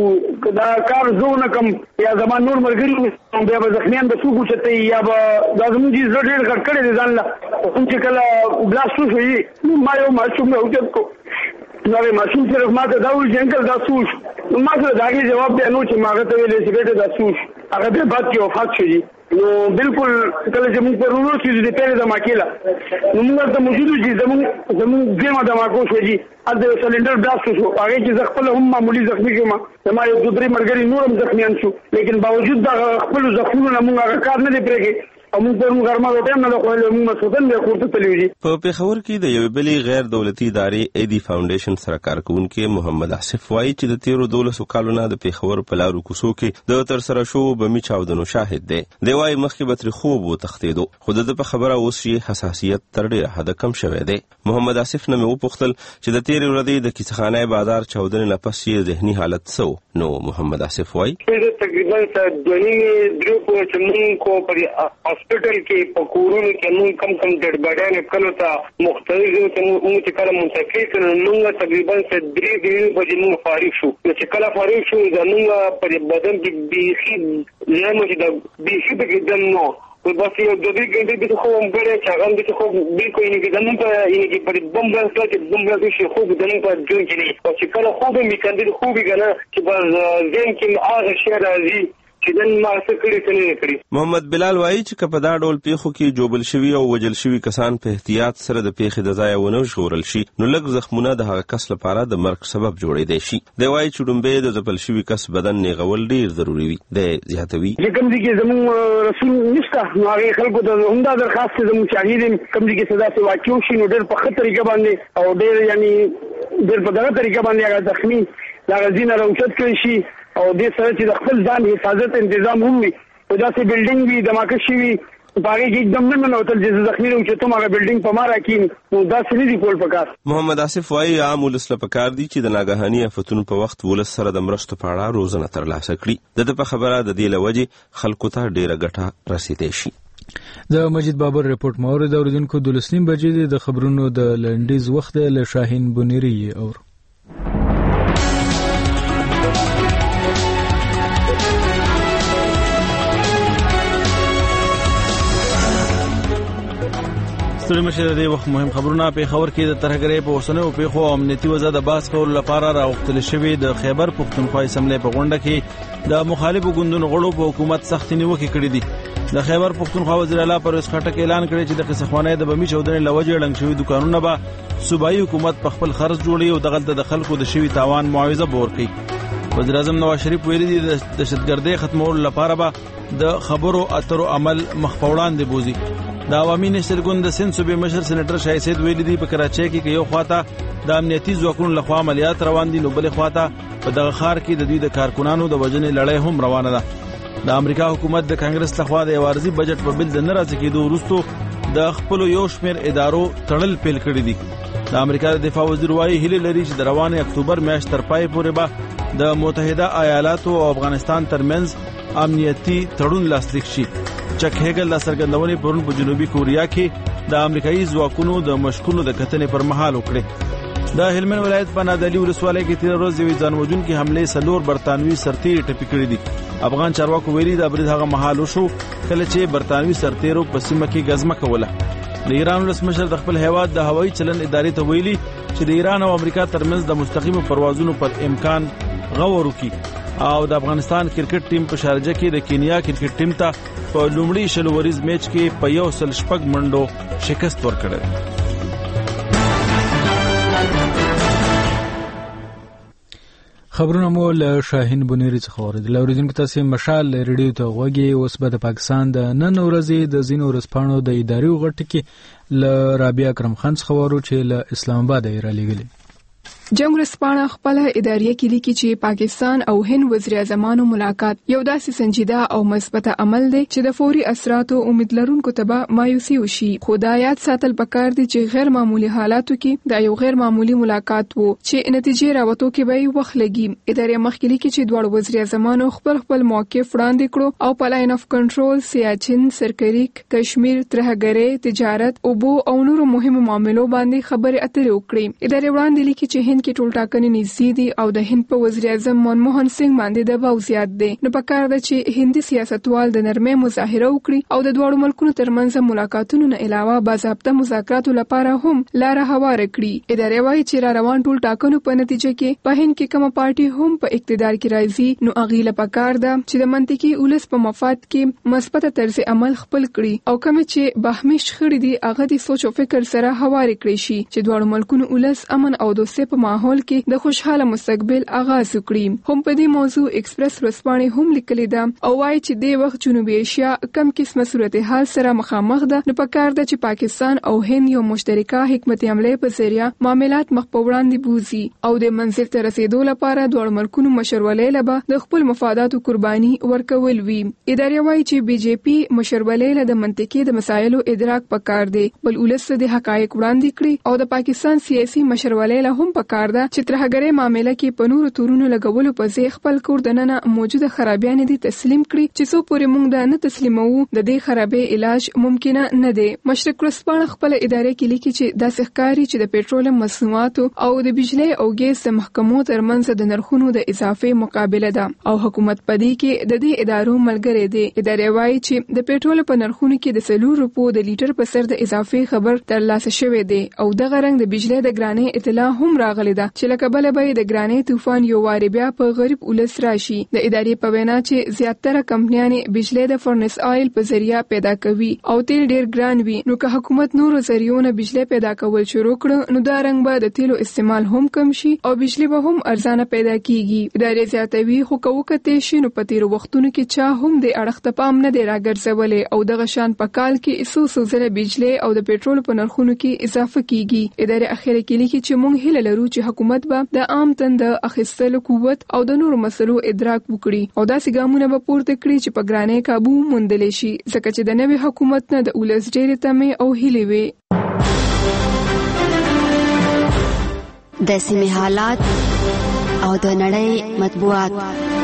[SPEAKER 25] دا کار زونه کم یا زمان نور مرګري بیا به زخمیان به سوق چته یا به د زموږ زړه ډېر کټ کړي ځان لا هم چې کله بلاست شوی ما یو ماشوم نه وځم کو نو ماشوم صرف ما ته دا وی جنګل دا سوش نو ما ته دا غي جواب دی نو چې ما ته ویلې سیګریټ دا سوش هغه به بعد کې وفات شي. نو بالکل کله چې موږ په ورونو چې د پیره د ماکیلا نو موږ ته موجود چې زموږ زموږ ګیمه د ماکو شوی ا د سلندر بلاست شو هغه چې خپل هم معمولی زخمی کما ما یو دوه درې مرګري نورم زخمیان شو، لیکن باوجود دا خپل زخمونه موږ هغه کار نه دی پرېږي او موږ په غرمه د ټیم نه خوړل موږ مسودن د کوټه تلويزي.
[SPEAKER 24] په پیښور کې د یو بلی غیر دولتي ادارې ایدي فاونډیشن سره کارکونکو محمد آصف وایي چې د تیرو دولسو کالونو د پیښور په لارو کوڅو کې د تر سره شو بمي چاودنو شاهد دی. دی وایي مخکې به تر خوب و تختیدو خو د په خبره اوس یې حساسیت تر ډیره حد کم شوی دی. محمد آصف نه مې وپوښتل چې د تیرې ورځې د کیسخانه بازار چاودنې نه پس یې ذهني حالت سو. نو محمد آصف وایي
[SPEAKER 25] تقریبا دونی درو کو چې کو پر هسپټل کې په کورونو کې موږ کم کم ډېر باډانه کلو ته مختلفو ته موږ چې کله منتقل کړو موږ تقریبا درې درې بجې موږ فارغ شو. چې کله فارغ شو زموږ پر بدن کې بيخي لمه چې د بيخي د دم نو بس یو د دې ګنده د خو مګړې چې هغه د خو بالکل نه کې زموږ ته یې کې پر بم بل څه چې بم بل شي خو د نن په جون کې نه او چې کله خو به میکندل خو به کنه چې بس زین کې هغه شی راځي چې دن ما څه کړی څه نه کړی.
[SPEAKER 24] محمد بلال وایي چې په دا ډول پیښو کې جوبل شوی او وجل شوی کسان په احتیاط سره د پیښې د ځای ونه ژغورل شي نو لږ زخمونه د هغه کس لپاره د مرګ سبب جوړېدای شي. دی وایي چې ډومبې د ځپل شوی کس بدن نیغول ډیر ضروری وي. دی زیاتوي
[SPEAKER 25] چې کوم دي کې زموږ رسول نشته نو هغه خلکو ته همدا درخواست زموږ شاهدین کوم دي کې صدا سي واقعو شي نو ډیر په خطر کې باندې او ډیر یعنی ډېر په دغه طریقه باندې هغه زخمي د غزینه راوچت کړی شي او دې سره چې د خپل ځان حفاظت تنظیم هم وي او داسې بلډینګ وي دماکه شي وي باغې کې एकदम نه نوتل چې زخمي راوچتو هغه بلډینګ په مارا کې نو داسې نه دی کول پکار. محمد
[SPEAKER 24] آصف وايي عام ولس له پکار دي چې د ناګهاني آفتونو په وخت ولس سره د مرستو په اړه روزنه ترلاسه کړي. د په خبره د دې لوجه خلکو ته ډیره ګټه رسیدي شي.
[SPEAKER 1] د مجید بابر رپورت مورد اوریدونکو د لسنیم بجې د خبرونو د لنډیز وخت له شاهین بونری اور ستړي مشه د وخت مهم خبرونه په خبر کې د ترهګرۍ په وسنه او په خو امنیتي وضع د باس کول لپاره راوختل شوی د خیبر پختونخوا اسمبلی په غونډه کې د مخالفو ګوندونو غړو په حکومت سخت نیوکه کړې دي. د خیبر پختونخوا وزیر اعلی پرویز خټک اعلان کړی چې د قصخوانۍ د بمی چودنې لوجې ړنګ شوی دکانونه به صوبایي حکومت په خپل خرج جوړي او دغلت د خلکو د شوی تاوان معاوضه ورکړي. وزیر اعظم نواز شریف ویلي دی د دهشتګردۍ ختمولو لپاره به د خبرو اترو عمل مخ په وړاندې بوزي. د عوامي نېشنل ګوند د سند صوبې مشر سېنیټر شاه سید ویلي دی په کراچۍ کې یو خواته د امنیتي ځواکونو لخوا عملیات روان دي نو بل خواته په دغه ښار کې د دوی د کارکونانو د وژنې لړۍ هم روانه ده. د امریکا حکومت د کانګرس لخوا د عوارضي بجټ په بل د نه راځي کېدو وروسته د خپل یو شمېر ادارو تړل پیل کړی دي. د امریکا د دفاع وزیر وايي هیله لري چې د روانې اکتوبر میاشت تر پای پورې به د متحده ایالاتو او افغانستان ترمنځ امنیتي تړون لاسلیک شي. چک هیګل د سرګندونې پرون په جنوبي کوریا کې د امریکایي ځواکونو د مشکونو د کتنې پر مهال وکړي. د هلمند ولایت په نادعلي ولسوالۍ کې تیر ورځ یوې ځانوژونکې حملې څلور برتانوي سرتیري ټپي کړي دي. افغان چارواکو ویلي دا برید هغه مهال وشو کله چې برتانوي سرتیرو په سیمه کې غزمه کوله. د ایران ولسمشر د خپل هیواد د هوایي چلند ادارې ته ویلي چې د ایران او امریکا ترمنځ د مستقیمو پروازونو پر امکان غور وکړي او د افغانستان کرکټ ټیم په شارجه کې د کینیا کرکټ ټیم ته په لومړي شل وریز میچ کې په یو سل شپږ منډو شکست ورکړی. خبرونه مو له شاهین بونری څخه اوریدل. اوریدونکو تاسو مشال ریډیو ته غوږی. اوس به د پاکستان د نن ورځې د زینو ورځپاڼو د اداري غټ کې ل رابعه اکرم خان څخه ورو چې له اسلام آباد یې را لېږلي.
[SPEAKER 20] جنگ ورځپاڼه خپل اداریه کې لیکي چې پاکستان او هند وزیر اعظمانو ملاقات یو داسې سنجیده او مثبت عمل دی چې د فوري اثراتو امید لرونکو ته به مایوسي وشي. خو دا یاد ساتل پکار دي چې غیر معمولی حالاتو کې دا یو غیر معمولی ملاقات وو چې نتیجې راوتو کې به وخت لګي. ادارې مخکې لیکي چې دوه وزیر اعظمانو خپل خپل موقف وړاندې کړو او په لاین اف کنټرول، سیاچن، سرکریک، کشمیر، ترهګرۍ، تجارت، اوبو او نورو مهمو معاملو باندې خبرې اترې وکړي. ادارې وړاندې لیکي چې هند کې ټول ټاکنې نږدې دي او د هند په وزیر اعظم منموهن سنگ باندې دباو زیات دی. نو پکار ده چې هندي سیاستوال د نرمۍ مظاهره وکړي او د دواړو ملکونو ترمنځ ملاقاتونو نه علاوه باضابطه مذاکراتو لپاره هم لار هواره کړي. ادارې وايي چې را روان ټول ټاکنو په نتیجه کې په هند کې کومه پارټي هم په اقتدار کې راځي نو اغیله پکار ده چې د منطقي ولس په مفاد کې مثبت طرز عمل خپل کړي او کوم چې بهمش خړې دي هغه د سوچ او فکر سره هواره کړي شي چې دواړو ملکونو ولس امن او دوستۍ په ماحول کې د خوشحاله مستقبل آغاز وکړي. هم په دې موضوع ایکسپریس ورځپاڼې هم لیکلي ده او وايي چې د وخت جنوبي ایشیا کم قسمه صورتحال سره مخامخ ده نو پکار ده چې پاکستان او هند یو مشترکه حکمت عملی په ذریعہ معاملات مخ په وړاندې بوزي او د منځ ته رسیدو لپاره دوه ملکونو مشورولې لبه د خپل مفاداتو قرباني ورکول وي. ادارې وايي چې بي جے پی مشورولې د منطقي د مسایلو ادراک پکار دی بل ولس د حقایق وړاندې کړي او د پاکستان سیاسي مشورولې له هم پکار ده چې ترهګرۍ معاملې کې په نورو تورونو لګولو په ځای خپل کور دننه موجوده خرابیان دي تسلیم کړي چې څو پورې موږ دا نه تسلیمو د دې خرابې علاج ممکنه نه دی. مشرق ورځپاڼه خپل ادارې کې لیکي چې دا ښکاري چې د پېټرولیم مصنوعاتو او د بجلی او ګیس محکمو ترمنځ د نرخونو د اضافه مقابله ده او حکومت پدې کې د دې ادارو ملګری دی. ادارې وايي چې د پېټرول په نرخونو کې د سلور روپو د لیټر په سر د اضافه خبر ترلاسه شوی دی او دغه رنګ د بجلی د ګرانۍ اطلاع هم راغلی ده چې لکه بل به د ګرانۍ طوفان یو واری بیا په غریب ولس راشي. د ادارې په وینا چې زیاتره کمپنیانې بجلی د فرنس آیل په ذریعہ پیدا کوي او تیل ډیر ګران وي نو که حکومت نورو ذریعو بجلی پیدا کول شروع کړي نو دا رنګ به د تیلو استعمال هم کم شي او بجلی به هم ارزانه پیدا کیږي. ادارې زیاتوي خو کوکته شي نو په تیرو وختونو کې چا هم د اړخته پام نه دی راګرځولې او دغه شان په کال کې څو څو زره بجلی او د پېټرول په نرخونو کې اضافه کیږي. ادارې اخیری کې لیکي چې موږ هیله لرو چې چې حکومت به د عام تن د اخیستلو قوت او د نورو مسلو ادراک وکړي او داسې ګامونه به پورته کړي چې په ګرانۍ قابو موندلی شي ځکه چې د نوي حکومت نه د ولس ډېرې تمې او هیلې وي.
[SPEAKER 23] د سیمې حالات او د نړۍ مطبوعات.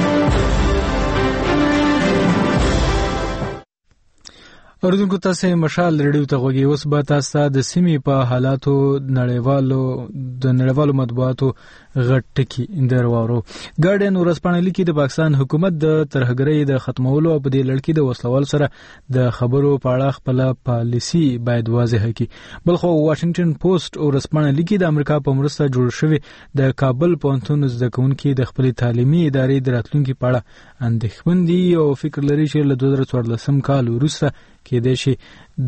[SPEAKER 1] اوریدونکو تاسو مشال ریډیو ته غوږی اوس به تاسو د سیمې په حالاتو نړیوالو د نړیوالو مطبوعاتو غټ ټکی درواورو. ګارډین ورځپاڼه لیکي د پاکستان حکومت د ترهګرۍ د ختمولو او په دې لړ کې د وسلوال سره د خبرو په اړه خپل پالیسی باید واضح کړي. بلخو واشنگټن پوسټ ورځپاڼه لیکي د امریکا په مرسته جوړ شوی د کابل پوهنتون زده کوونکي د خپل تعلیمي ادارې د راتلونکي په اړه اندېښمن دي او فکر لري چې له دوه زره څوارلسم کال وروسته کې د شي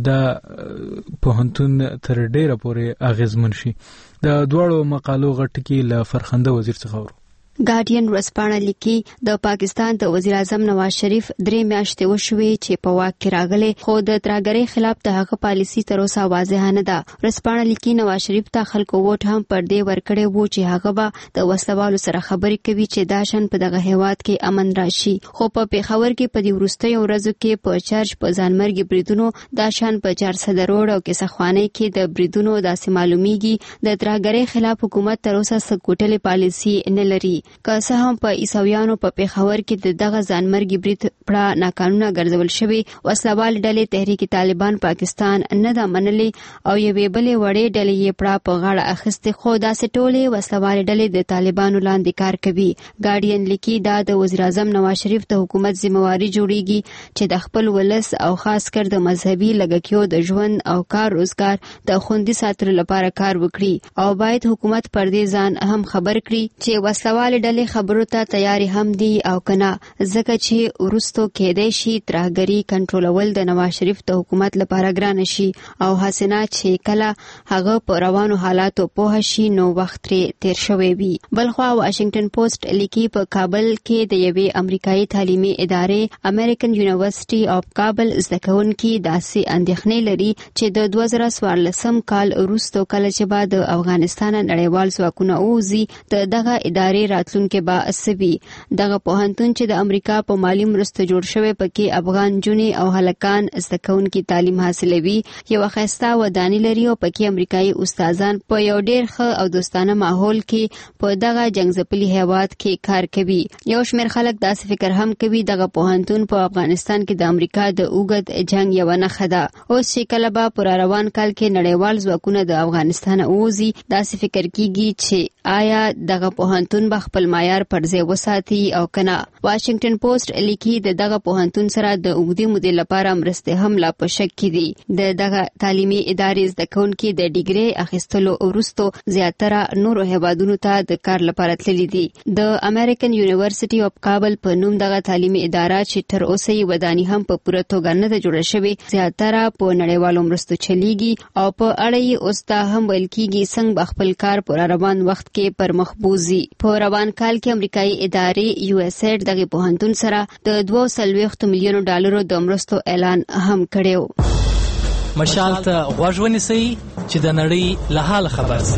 [SPEAKER 1] د پوهنتون تر ډیره پورې اغیزمن شي. د دواړو مقالو غټ کې له فرخنده وزیر څخه ورو.
[SPEAKER 23] ګارډین ورځپاڼه لیکي د پاکستان د وزیر اعظم نواز شریف درې میاشتې وشوې چې په واک کې راغلي خو د ترهګرۍ خلاف د هغه پالیسی تر اوسه واضح نه ده. ورځپاڼه لیکي نواز شریف ته خلکو ووټ هم پر دې ورکړی وو چې هغه به د وسلوالو سره خبرې کوي چې دا شان په دغه هیواد کې امن راشي. خو په پیښور کې په دې وروستیو ورځو کې په چرچ په ځانمرګي بریدونو دا شان په چارسده روډ او کیسخوانۍ کې د بریدونو داسې معلومیږي د ترهګرۍ خلاف حکومت تر اوسه څه ګوټلې پالیسی نه لري. که څه هم په عیسویانو په پیښور کې د دغه ځانمرګي برید پړه ناقانونه ګرځول شوی وسلوال ډلې تحریک طالبان پاکستان نه ده منلې او یوې بلې وړې ډلې یې پړه په غاړه اخیستې خو داسې ټولې وسلوال ډلې د طالبانو لاندې کار کوي. ګارډین لیکي دا د وزیر اعظم نواز شریف د حکومت ذمہواری جوړیږي چې د خپل ولس او خاص کر د مذهبي لګکیو د ژوند او کار روزګار د خوندي ساتلو لپاره کار وکړي او باید حکومت پر دې ځان هم خبر کړي چې وسلوال ډلې خبرو ته تیاری هم دي او کنه ځکه چې ورستو کېدای شي ترهګري کنټرولول د نواز شریف د حکومت لپاره ګران شي او حسنه چې کله هغه په روانو حالاتو پوه شي نو وخت ترې تیر شوی وي. بلخوا واشنگټن پوسټ لیکي په کابل کې د یوې امریکایي تعلیمي ادارې امریکن یونیورسيټي اف کابل زده کوونکي داسې اندېښنې لري چې د دوه زره څوارلسم کال وروسته کله چې به د افغانستان نړیوال ځواکونه ووځي د دغه ادارې راتلونکي با اسوي. دغه پوهنتون چې د امریکا په مالی مرسته جوړ شوی پکې افغان جونې او هلکان زده کوونکي تعلیم حاصلوي یو ښایسته ودانۍ لري او پکې امریکایي استادان په یو ډېر ښه او دوستانه ماحول کې په دغه جنگځپلي هیواد کې کار کوي. یو شمېر خلک داسې فکر هم کوي دغه پوهنتون په افغانستان کې د امریکا د اوږد جنگ یوه نښه ده. اوس چې کله به په روان کال کې نړیوال ځواکونه د افغانستان ووځي داسې فکر کیږي چې آیا دغه پوهنتون به خپل معیار پر ځای وساتي او کنه. واشنگټن پوسټ لیکي د دغه پوهنتون سره د اوږدې مودې لپاره مرستې هم لا په شک کې دي. د دغه تعلیمي ادارې زده کوونکي د ډیګري اخیستلو وروسته زیاتره نورو هیوادونو ته د کار لپاره تللي دي. د امریکن یونیورسيټي اف کابل په نوم دغه تعلیمي اداره چې تر اوسه یې ودانۍ هم په پوره توګه نه ده جوړه شوې زیاتره په نړیوالو مرستو چلیږي او په اړه یې اوس ته هم ویل کېږي څنګه به خپل کار په روان وخت کې پر مخ بوځي. په روان کال کې امریکایي ادارې یو اس ایډ دغه پوهنتون سره د دوه سلويخت میلیونو ډالرو د مرستو اعلان هم کړو.
[SPEAKER 3] مشال ته غوږ ونیسئ چې د نړۍ له حال خبر شئ.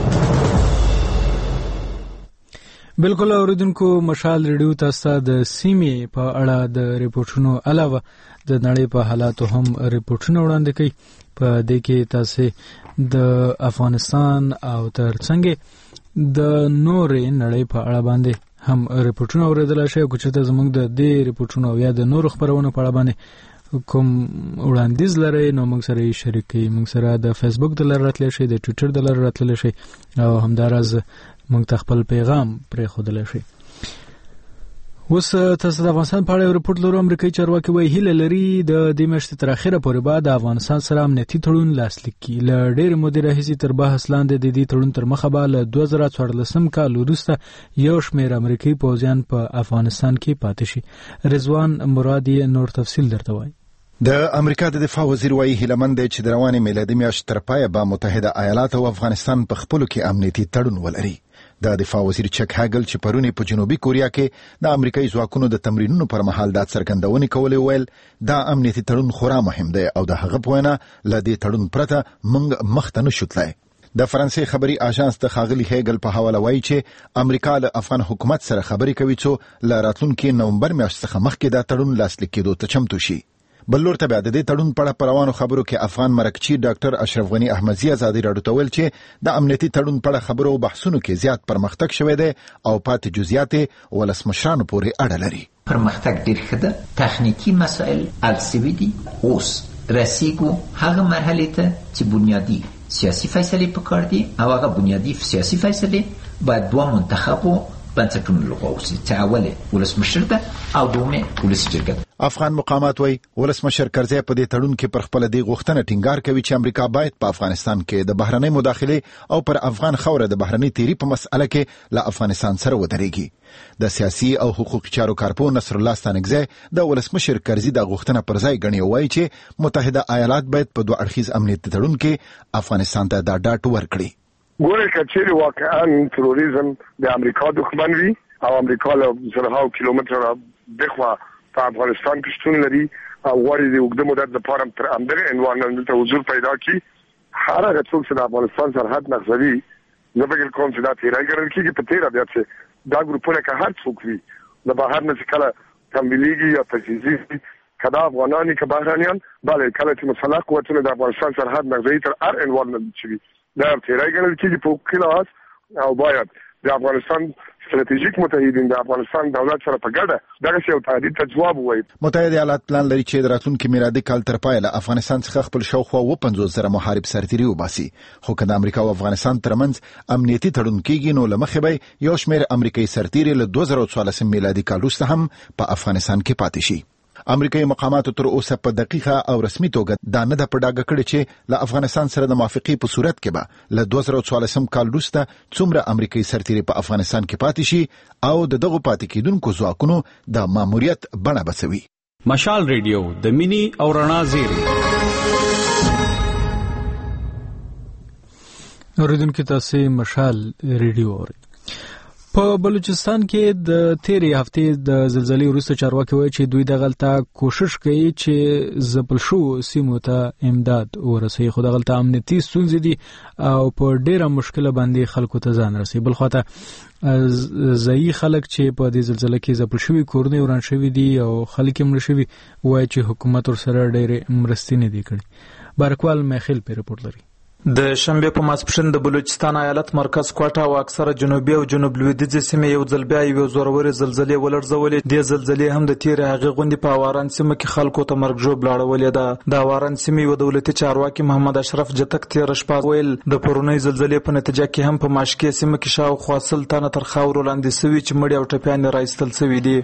[SPEAKER 1] بالکل اوریدونکو مشال ریډیو تاسو د سیمې په اړه د ریپورتونو علاوه د نړۍ په حالاتو هم ریپورتونه وړاندې کوي. په دې کې تاسو د افغانستان او ترڅنګ د نورې نړۍ په اړه باندې هم ریپورتونه اوریدلای شئ. که چېرته زموږ د دې ریپورتونو او یا د نورو خبرونو په اړه باندې کوم وړاندیز لرئ نو موږ سره یې شریک کړئ. موږ سره د فیسبوک د لارې راتلی شئ، د ټویټر د لارې راتلی شئ او همداراز موږ ته خپل پیغام پرېښودلی شئ. اوس تاسو د افغانستان په اړه ریپورت لرو. امریکایي چارواکي وایي هیله لري د دې میاشتې تر اخره پورې به د افغانستان سره امنیتي تړون لاسلیک کړي. له ډېرې مودې راهیسې تر بحث لاندې د دې تړون تر مخه به له دوه زره څوارلسم کال وروسته یو شمېر امریکایي پوځیان په افغانستان کې پاتې شي. رضوان مراد یې نور تفصیل درته وایي.
[SPEAKER 4] د امریکا د دفاع وزیر وایي هیلمن دی چې د روانې میلادي میاشتې تر پایه به متحده ایالات او افغانستان په خپلو کې امنیتي تړون ولري. د دفاع وزیر چک هاګل چې پرونی په جنوبي کوریا کې د امریکایي ځواکونو د تمرینونو پر مهال د څرګندونې کولې ویل دا امنیتي تړون خورا مهم دی او د هغه په وینا له دې تړون پرته موږ مخته نشو تللی. د فرانسې خبري آژانس د خاغلی هیګل په حواله وایي چې امریکا له افغان حکومت سره خبري کوي چې له راتلونکي نومبر میاشتې څخه مخکې دا تړون لاسلیک کېدو ته چمتو شي. بل لور ته بیا د دې تړون په اړه په روانو خبرو کې افغان مرکچی ډاکټر اشرف غنی احمدزی ازادي راډیو ته ویل چې د امنیتي تړون په اړه خبرو او بحثونو کې زیات پرمختګ شوی دی او پاتې جزئیات ولسمشرانو پورې اړه لري.
[SPEAKER 6] پرمختګ ډیر ښه ده. تخنیکی مسائل حل شوي دي. اوس رسیدو هغه مرحله ته چې بنیادی سیاسي فیصله پکار دي او هغه بنیادی سیاسي فیصله باید دوه منتخبو بنسټونو لغوه وسي چې اوله ولسمشر ده او دومه ولس جرګه.
[SPEAKER 4] افغان مقامات وایي ولسمشر کرزی په دې تړون کې پر خپل دی غوښتنه ټینګار کوي چې امریکا باید په افغانستان کې د بهرنۍ مداخله او پر افغان خوره د بهرنۍ تیری په مسأله کې له افغانستان سره ودرېږي. د سیاسي او حقوقي چارو کارپون نصر الله ستانکزی د ولسمشر کرزی د غوښتنه پر ځای ګڼي او وایي چې متحده ایالات باید په دوه اړخیز امنیتي تړون کې افغانستان ته دا ډاډ ورکړي.
[SPEAKER 7] ګوره کچېری واقعا تروریزم د امریکا دښمن وي او امریکا له زرهاو کیلومتره دغه په افغانستان کې شتون لري او غواړي د اوږده مدت لپاره تر امدغه عنوان دلته حضور پیدا کړي. هر هغه څوک چې د افغانستان سرحد نقضوي زه فکر کوم چې دا تیری ګڼل کېږي. په تیره بیا چې دا ګروپونه که هر څوک وي د بهر نه چې کله تمویلېږي یا تجهیزي که دا افغانان که بهرانیان بله کله چې مسلح قوتونه د افغانستان سرحد نقضوي تر هر عنوان نه شوي دا تیری ګڼل کېږي په حقوقي لحاظ او باید د افغانستان ستراتیژیک متحدین د افغانستان دولت سره په ګډه دغه یو تهدید ته ځواب ووایي.
[SPEAKER 4] متحده ایالات پلان لري چې د راتلونکي میلادي کال تر پایه له افغانستان څخه خپل شاوخوا اووه پنځوس زره محارب سرتیري وباسي. خو که د امریکا او افغانستان ترمنځ امنیتي تړون کېږي نو له مخې به یو شمېر امریکایي سرتیري له دوه زره څوارلسم میلادي کال وروسته هم په افغانستان کې پاتې شي. امریکایي مقاماتو تر اوسه په دقیقه او رسمي توګه دا نه ده په ډاګه کړې چې له افغانستان سره د موافقې په صورت کې به له دوه زره څوارلسم کال وروسته څومره امریکایي سرتیري په افغانستان کې پاتې شي او د دغو پاتې کېدونکو ځواکونو د ماموریت بڼه به څه وي.
[SPEAKER 8] مشال ریډیو د مینی او رڼا زیری.
[SPEAKER 1] اوریدونکو تاسو مشال ریډیو اورئ. په بلوچستان کې د تیرې هفتې د زلزلې وروسته چارواکي وایي چې دوی دغلته کوشش کوي چې ځپل شوو سیمو ته امداد ورسوي خو دغلته امنیتي ستونزې دي او په ډیره مشکله باندې خلکو ته ځان رسوي. بل خواته ځایي خلک چې په دې زلزلې کې ځپل شوي کورونه وران شوي دي او خلک یې مړه شوي وایي چې حکومت ورسره ډېرې مرستې نه دي کړي. بارکوال میخیل پې رپورټ لري.
[SPEAKER 10] د شنبه په ماسپښین د بلوچستان ایالت مرکز کوټه او اکثره جنوبي او جنوب لویدیځ سیمې یو ځل بیا یو زوروري زلزلې ولړزولې. د زلزلې هم د تیر هغه غوندي په واران سیمه کې خلکو ته مرګ جوړ لاړولې ده. د واران سیمې یو دولتي چارواکي محمد اشرف جتک تیر شپه ویل د پرونی زلزلې په نتیجه کې هم په ماشکې سیمه کې شاوخوا سل تنه تر خاورو لاندې سوي چې مړي او ټپيان راایستل سوي دي.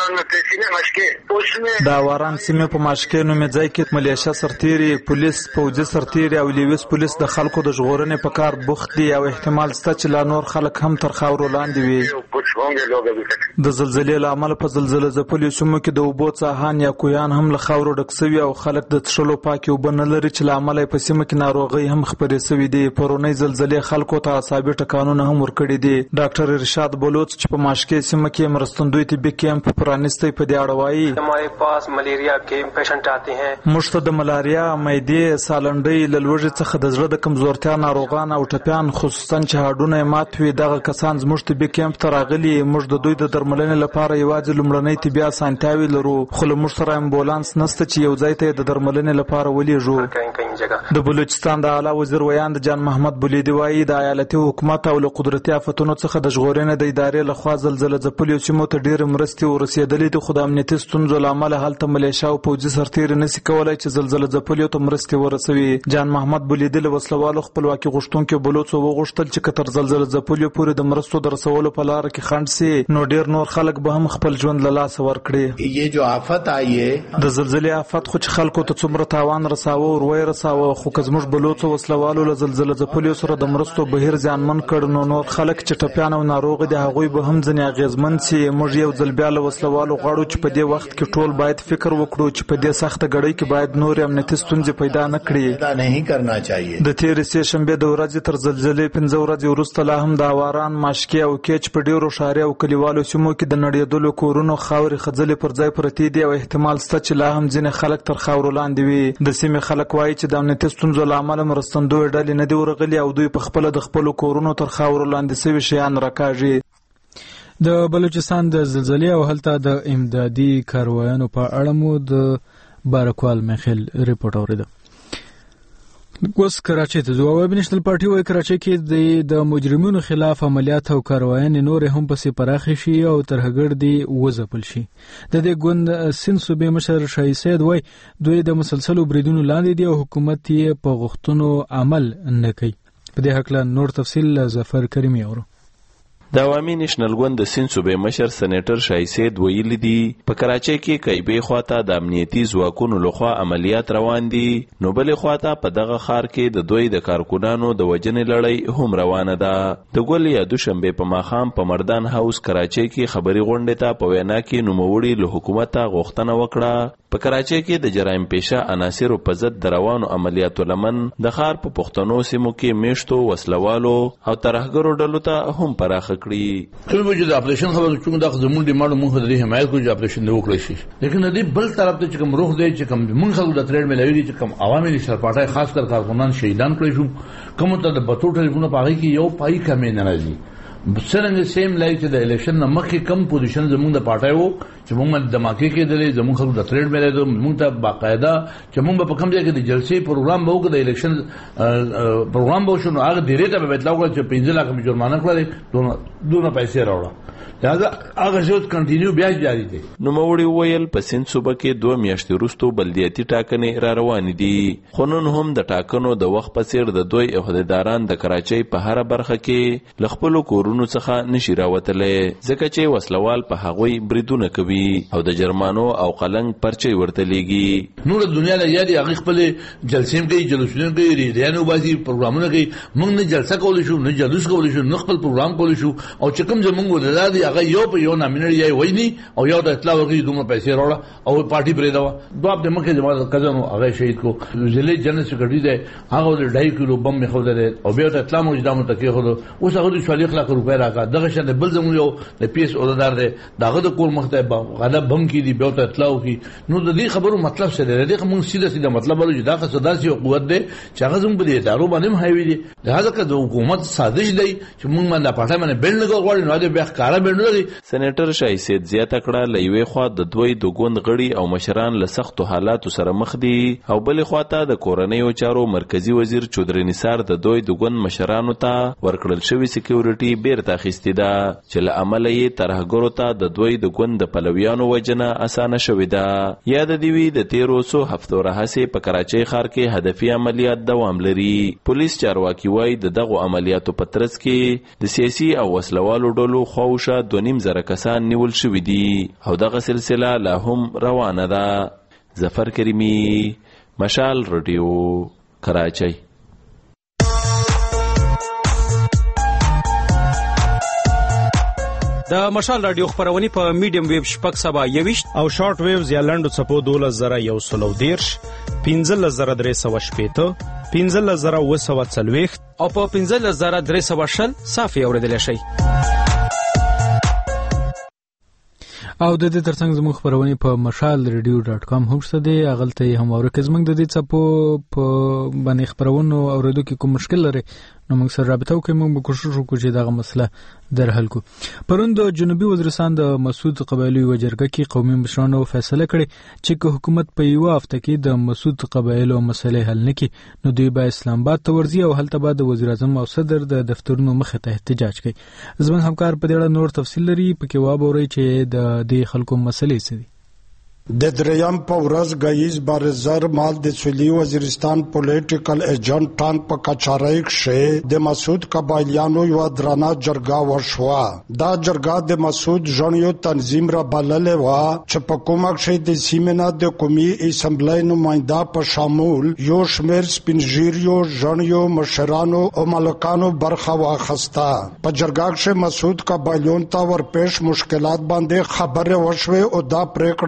[SPEAKER 10] د واران سیمه په ماشکې نومې ځای کې ملیشیا سرتیري پولیس پوځي سرتیري او لیویس پولیس د خلکو د ژغورنې په کار بوخت دي او احتمال شته چې لا نور خلک هم تر خاورو لاندې وي. د زلزلې له امله په زلزله ځپلو سیمو کې د اوبو څاهان یا کویان هم له خاورو ډک سوي او خلک د څښلو پاکې اوبه نه لري چې له امله په سیمه کې ناروغۍ هم خپرې سوي دي. پرونی زلزلې خلکو ته اعصابي ټکانونه هم ورکړي دي. ډاکټر ارشاد بلوچ چې په ماشکې سیمه کې مرستندوی طبي کیمپ پرانیستی په دې اړه وایي
[SPEAKER 11] हमारे पास मलेरिया के पेशेंट आते हैं.
[SPEAKER 10] موږ ته د ملاریا، معدې، سالنډۍ، لوږې څخه د زړه د کمزورتیا ناروغان او ټپيان خصوصا چې هډونه مات وي دغه کسان زموږ طبي کیمپ ته راغلي. موږ د دوی د درملنې لپاره یوازې لومړنۍ طبي اسانتیاوې لرو خو له موږ سره امبولانس نشته چې یو ځای ته د درملنې لپاره ولېږو. د بلوچستان د اعلی وزیر ویاند جان محمد بولیدي وایي د ایالتي حکومت او له قدرتي آفتونو څخه د ژغورنې د ادارې لخوا زلزله ځپلو سیمو ته ډېرې مرستې ورسېدلې دي خو د امنیتي ستونزو له امله هلته ملیشیا او پوځي سرتیري نشي کولی چې زلزله ځپلو ته مرستې ورسوي. جان محمد بولیدي له وسلوالو خپلواکي غوښتونکو بلوڅو وغوښتل چې کتر زلزله ځپلو پورې د مرستو د رسولو په لار کې خنډ سي نو ډېر نور خلک به هم خپل ژوند له لاسه ورکړي.
[SPEAKER 26] یہ جو آفت آئی ہے
[SPEAKER 10] د زلزلې آفت خو چې خلکو ته څومره تاوان رساوه او وروي رساوه خو که زموږ بلوڅو وسلوالو له زلزله ځپلو سره د مرستو بهیر ځانمن کړ نو نور خلک چې ټپيان او ناروغ دي هغوی به هم ځنې اغیزمن سي. موږ یو ځل بیا له وسلوالو غواړو چې په دې وخت کې ټول باید فکر وکړو چې په دې سخته ګړۍ کې باید نور امنیتي ستونزې پیدا نه کړي.
[SPEAKER 26] نہیں کرنا چاہیے.
[SPEAKER 10] د تیرې سې شنبې د ورځې تر زلزلې پنځه ورځې وروسته لا هم د اواران، ماشکي او کیچ په ډیرو ښاري او کلیوالو سیمو کې د نړېدلو کورونو خاورې خځلې پر ځای پرتې دي او احتمال شته چې لا هم ځینې خلک تر خاورو لاندې وي. د سیمې خلک وایي چې د امنیتي ستونزو له امله مرستندویې ډلې نه دي ورغلي او دوی په خپله د خپلو کورونو تر خاورو لاندې سوي شیان راکاږي.
[SPEAKER 1] د بلوچستان د زلزلې او هلته د امدادي کاروایانو په اړه مو د بارکوال میخیل ریپورت اوریده. اوس کراچۍ ته ځو. عوامي نېشنل پارټي وايي کراچۍ کې د مجرمینو خلاف عملیات او کاروایانې نورې هم پسې پراخې شي او ترهګر دي وځپل شي. د دې ګوند سیند صوبې مشر شاهي سید وايي دوی د مسلسلو بریدونو لاندې دي او حکومت یې په غوښتنو عمل نه کوي. په دې هکله نور تفصیل ظفر کریمي اورو.
[SPEAKER 9] د عوامي نېشنل ګوند د سیند صوبې مشر سېنیټر شاهي سید ویلي دي په کراچۍ کې کیبې خواته د امنیتي ځواکونو لخوا عملیات روان دي، نو بلې خواته په دغه ښار کې د دوی د کارکونانو د وژنې لړۍ هم روانه ده. د ګل یا دوشنبې په ماښام په مردان هاوس کراچۍ کې خبري غونډې ته په وینا کې نوموړي له حکومته غوښتنه وکړه په کراچۍ کې د جرایم پیشه عناصرو په ضد د روانو عملیاتو لمن د ښار په پښتنو سیمو کې میشتو وسلوالو او ترهګرو ډلو ته هم پراخه کړي.
[SPEAKER 12] ټول وجود اپریشن خبره چې دا زموږ د ماړو موږ د حمایت کوو چې اپریشن نه وکړي شي، لیکن د دې بل طرف ته چې کوم روح دی چې کوم موږ خلک د ترېډ ملوي چې کوم عوامي نېشنل پارټي خاص کر کارکونان شهیدان کړی شو، کوم ته د بتو ټلیفون په هغه کې یو پای کمې نه راځي. څنګه سیم لای چې د الیکشن نه مخکې کم پوزیشن زموږ د پارټي وو چې موږ د دماکې کې دلې زموږ خلک د ترېډ ملوي موږ ته باقاعده چې موږ په کوم ځای کې د جلسې پروګرام به وکړو، د الیکشن پروګرام به وشو، نو هغه ډیرې ته به اطلاع وکړه چې پنځه لک جرمانه کړل، دونه دونه پیسې راوړه. دا هغه ژوند کنټینیو بیا جاری دی.
[SPEAKER 9] نو موري ویل په سیند صوبه کې دوه میاشتې وروسته بلدیاتي ټاکنې را روانې دي، خو نن هم د ټاکنو د وخت په څیر د دوی عہدیداران د کراچۍ په هره برخه کې له خپلو کورونو څخه نشي راوتلی، ځکه چې وسلوال په هغوی بریدونه کوي او د جرمانو او قلنګ پرچې ورته لیږي.
[SPEAKER 12] نور دنیا له یادي هغه خپل جلسې کوي، جلوسونه کوي، ریلیانو باسي، پروګرامونه کوي. موږ نه جلسه کولی شو، نه جلوس کولی شو، نه خپل پروګرام کولی شو، او چې کوم زموږ ولادي هغه یو په یو نامینړ یې وایي او یو د اطلاع ورکړي دومره پیسې راوړه او پارټي پرې دا دوه په مکه جماعت کزنو هغه شهید کو ضلع جنرال سیکرټری دی، هغه د ډای کیلو بم مخ ولري او بیا د اطلاع موجوده متکی خو اوس هغه د شالي خلاق روپې راکا دغه شنه بل زموږ یو د پیس اولادار دی داغه د کور مخته غلط بم کی دی بیا ته اطلاع وکي. نو د دې خبرو مطلب څه دی؟ د موږ سیده سیده مطلب ورو چې دا خصدا سي قوت دی چې هغه زموږ په ادارو باندې هایوي دي، لہذا که د حکومت سازش دی چې موږ باندې پټه باندې بل نه غواړي نو دا بیا ښکارا بل نه.
[SPEAKER 9] سېنیټر شاهي سید زیاته کړه له یوې خوا د دوی د ګوند غړي او مشران له سختو حالاتو سره مخ دي او بلې خواته د کورنیو چارو مرکزی وزیر چودري نثار د دوی د ګوند مشرانو ته ورکړل شوی سکیورټي بیرته اخیستې ده چې له امله یې ترهګرو ته د دوی د ګوند د پلویانو وجنه اسانه شوې ده. یاد دي وي د تیرو څو هفتو راهیسې په کراچۍ ښار کې هدفي عملیات دوام لري. پولیس چارواکي وایي د دغو عملیاتو په ترڅ کې د سیاسي او وسلوالو ډلو خواوشا دوه نیم زره کسان نیول شوي دي او دغه سلسله لا هم روانه ده. ظفر کریمی، مشال رادیو، کراچۍ.
[SPEAKER 8] د مشال رادیو خبرونه په میډیم ویب شپږ سبا یويشت او شارټ ویوز یا لنډو چپو دولس زره یو سلو دیرش پنځه زره درې سوه شپېته پنځه زره اوه سوه څلوېښت او په پنځه زره درې سوه شل صافي اورېدلی شئ.
[SPEAKER 1] او د دې ترڅنګ زموږ خبرونه په مشال رادیو ډاټ کام هم شته دي، هغلته هم اورئ. زموږ د دې څپو په باندې خبرونه اوریدو کې کوم مشکل لري نو موږ سره رابطه وکړئ، موږ به کوشش وکړو چې دغه مسله در حل کو. پرون د جنوبي وزیرستان د مسعود قبایلي یوه جرګه کې قومي مشرانو فیصله کړې چې که حکومت په یوه هفته کې د مسعود قبایلو مسلې حل نه کړي نو دوی به اسلام آباد ته ورځي او هلته به د وزیر اعظم او صدر د دفترونو مخې ته احتجاج کوي. زموږ همکار په دې اړه نور تفصیل لري، پکې واورئ چې د دې خلکو مسلې څه دي.
[SPEAKER 13] د دریم په ورځ ګایز بارزر مال د سویلي وزیرستان پولیټیکل ایجنټ ټانک په کچارۍ کې د مسعود قبایلیانو یو درانه جرګه وشوه. دا جرګه د مسعود ژوندیو تنظیم را بللې وه چې په کومه کې د سیمې نه د قومي اسمبلی نماینده په شامل یو شمېر سپینږیریو ژوندیو مشرانو او ملکانو برخه واخیسته. په جرګه کې مسعود قبایلیون ته ورپېښ مشکلات باندې خبرې وشوې او دا پریکړه هم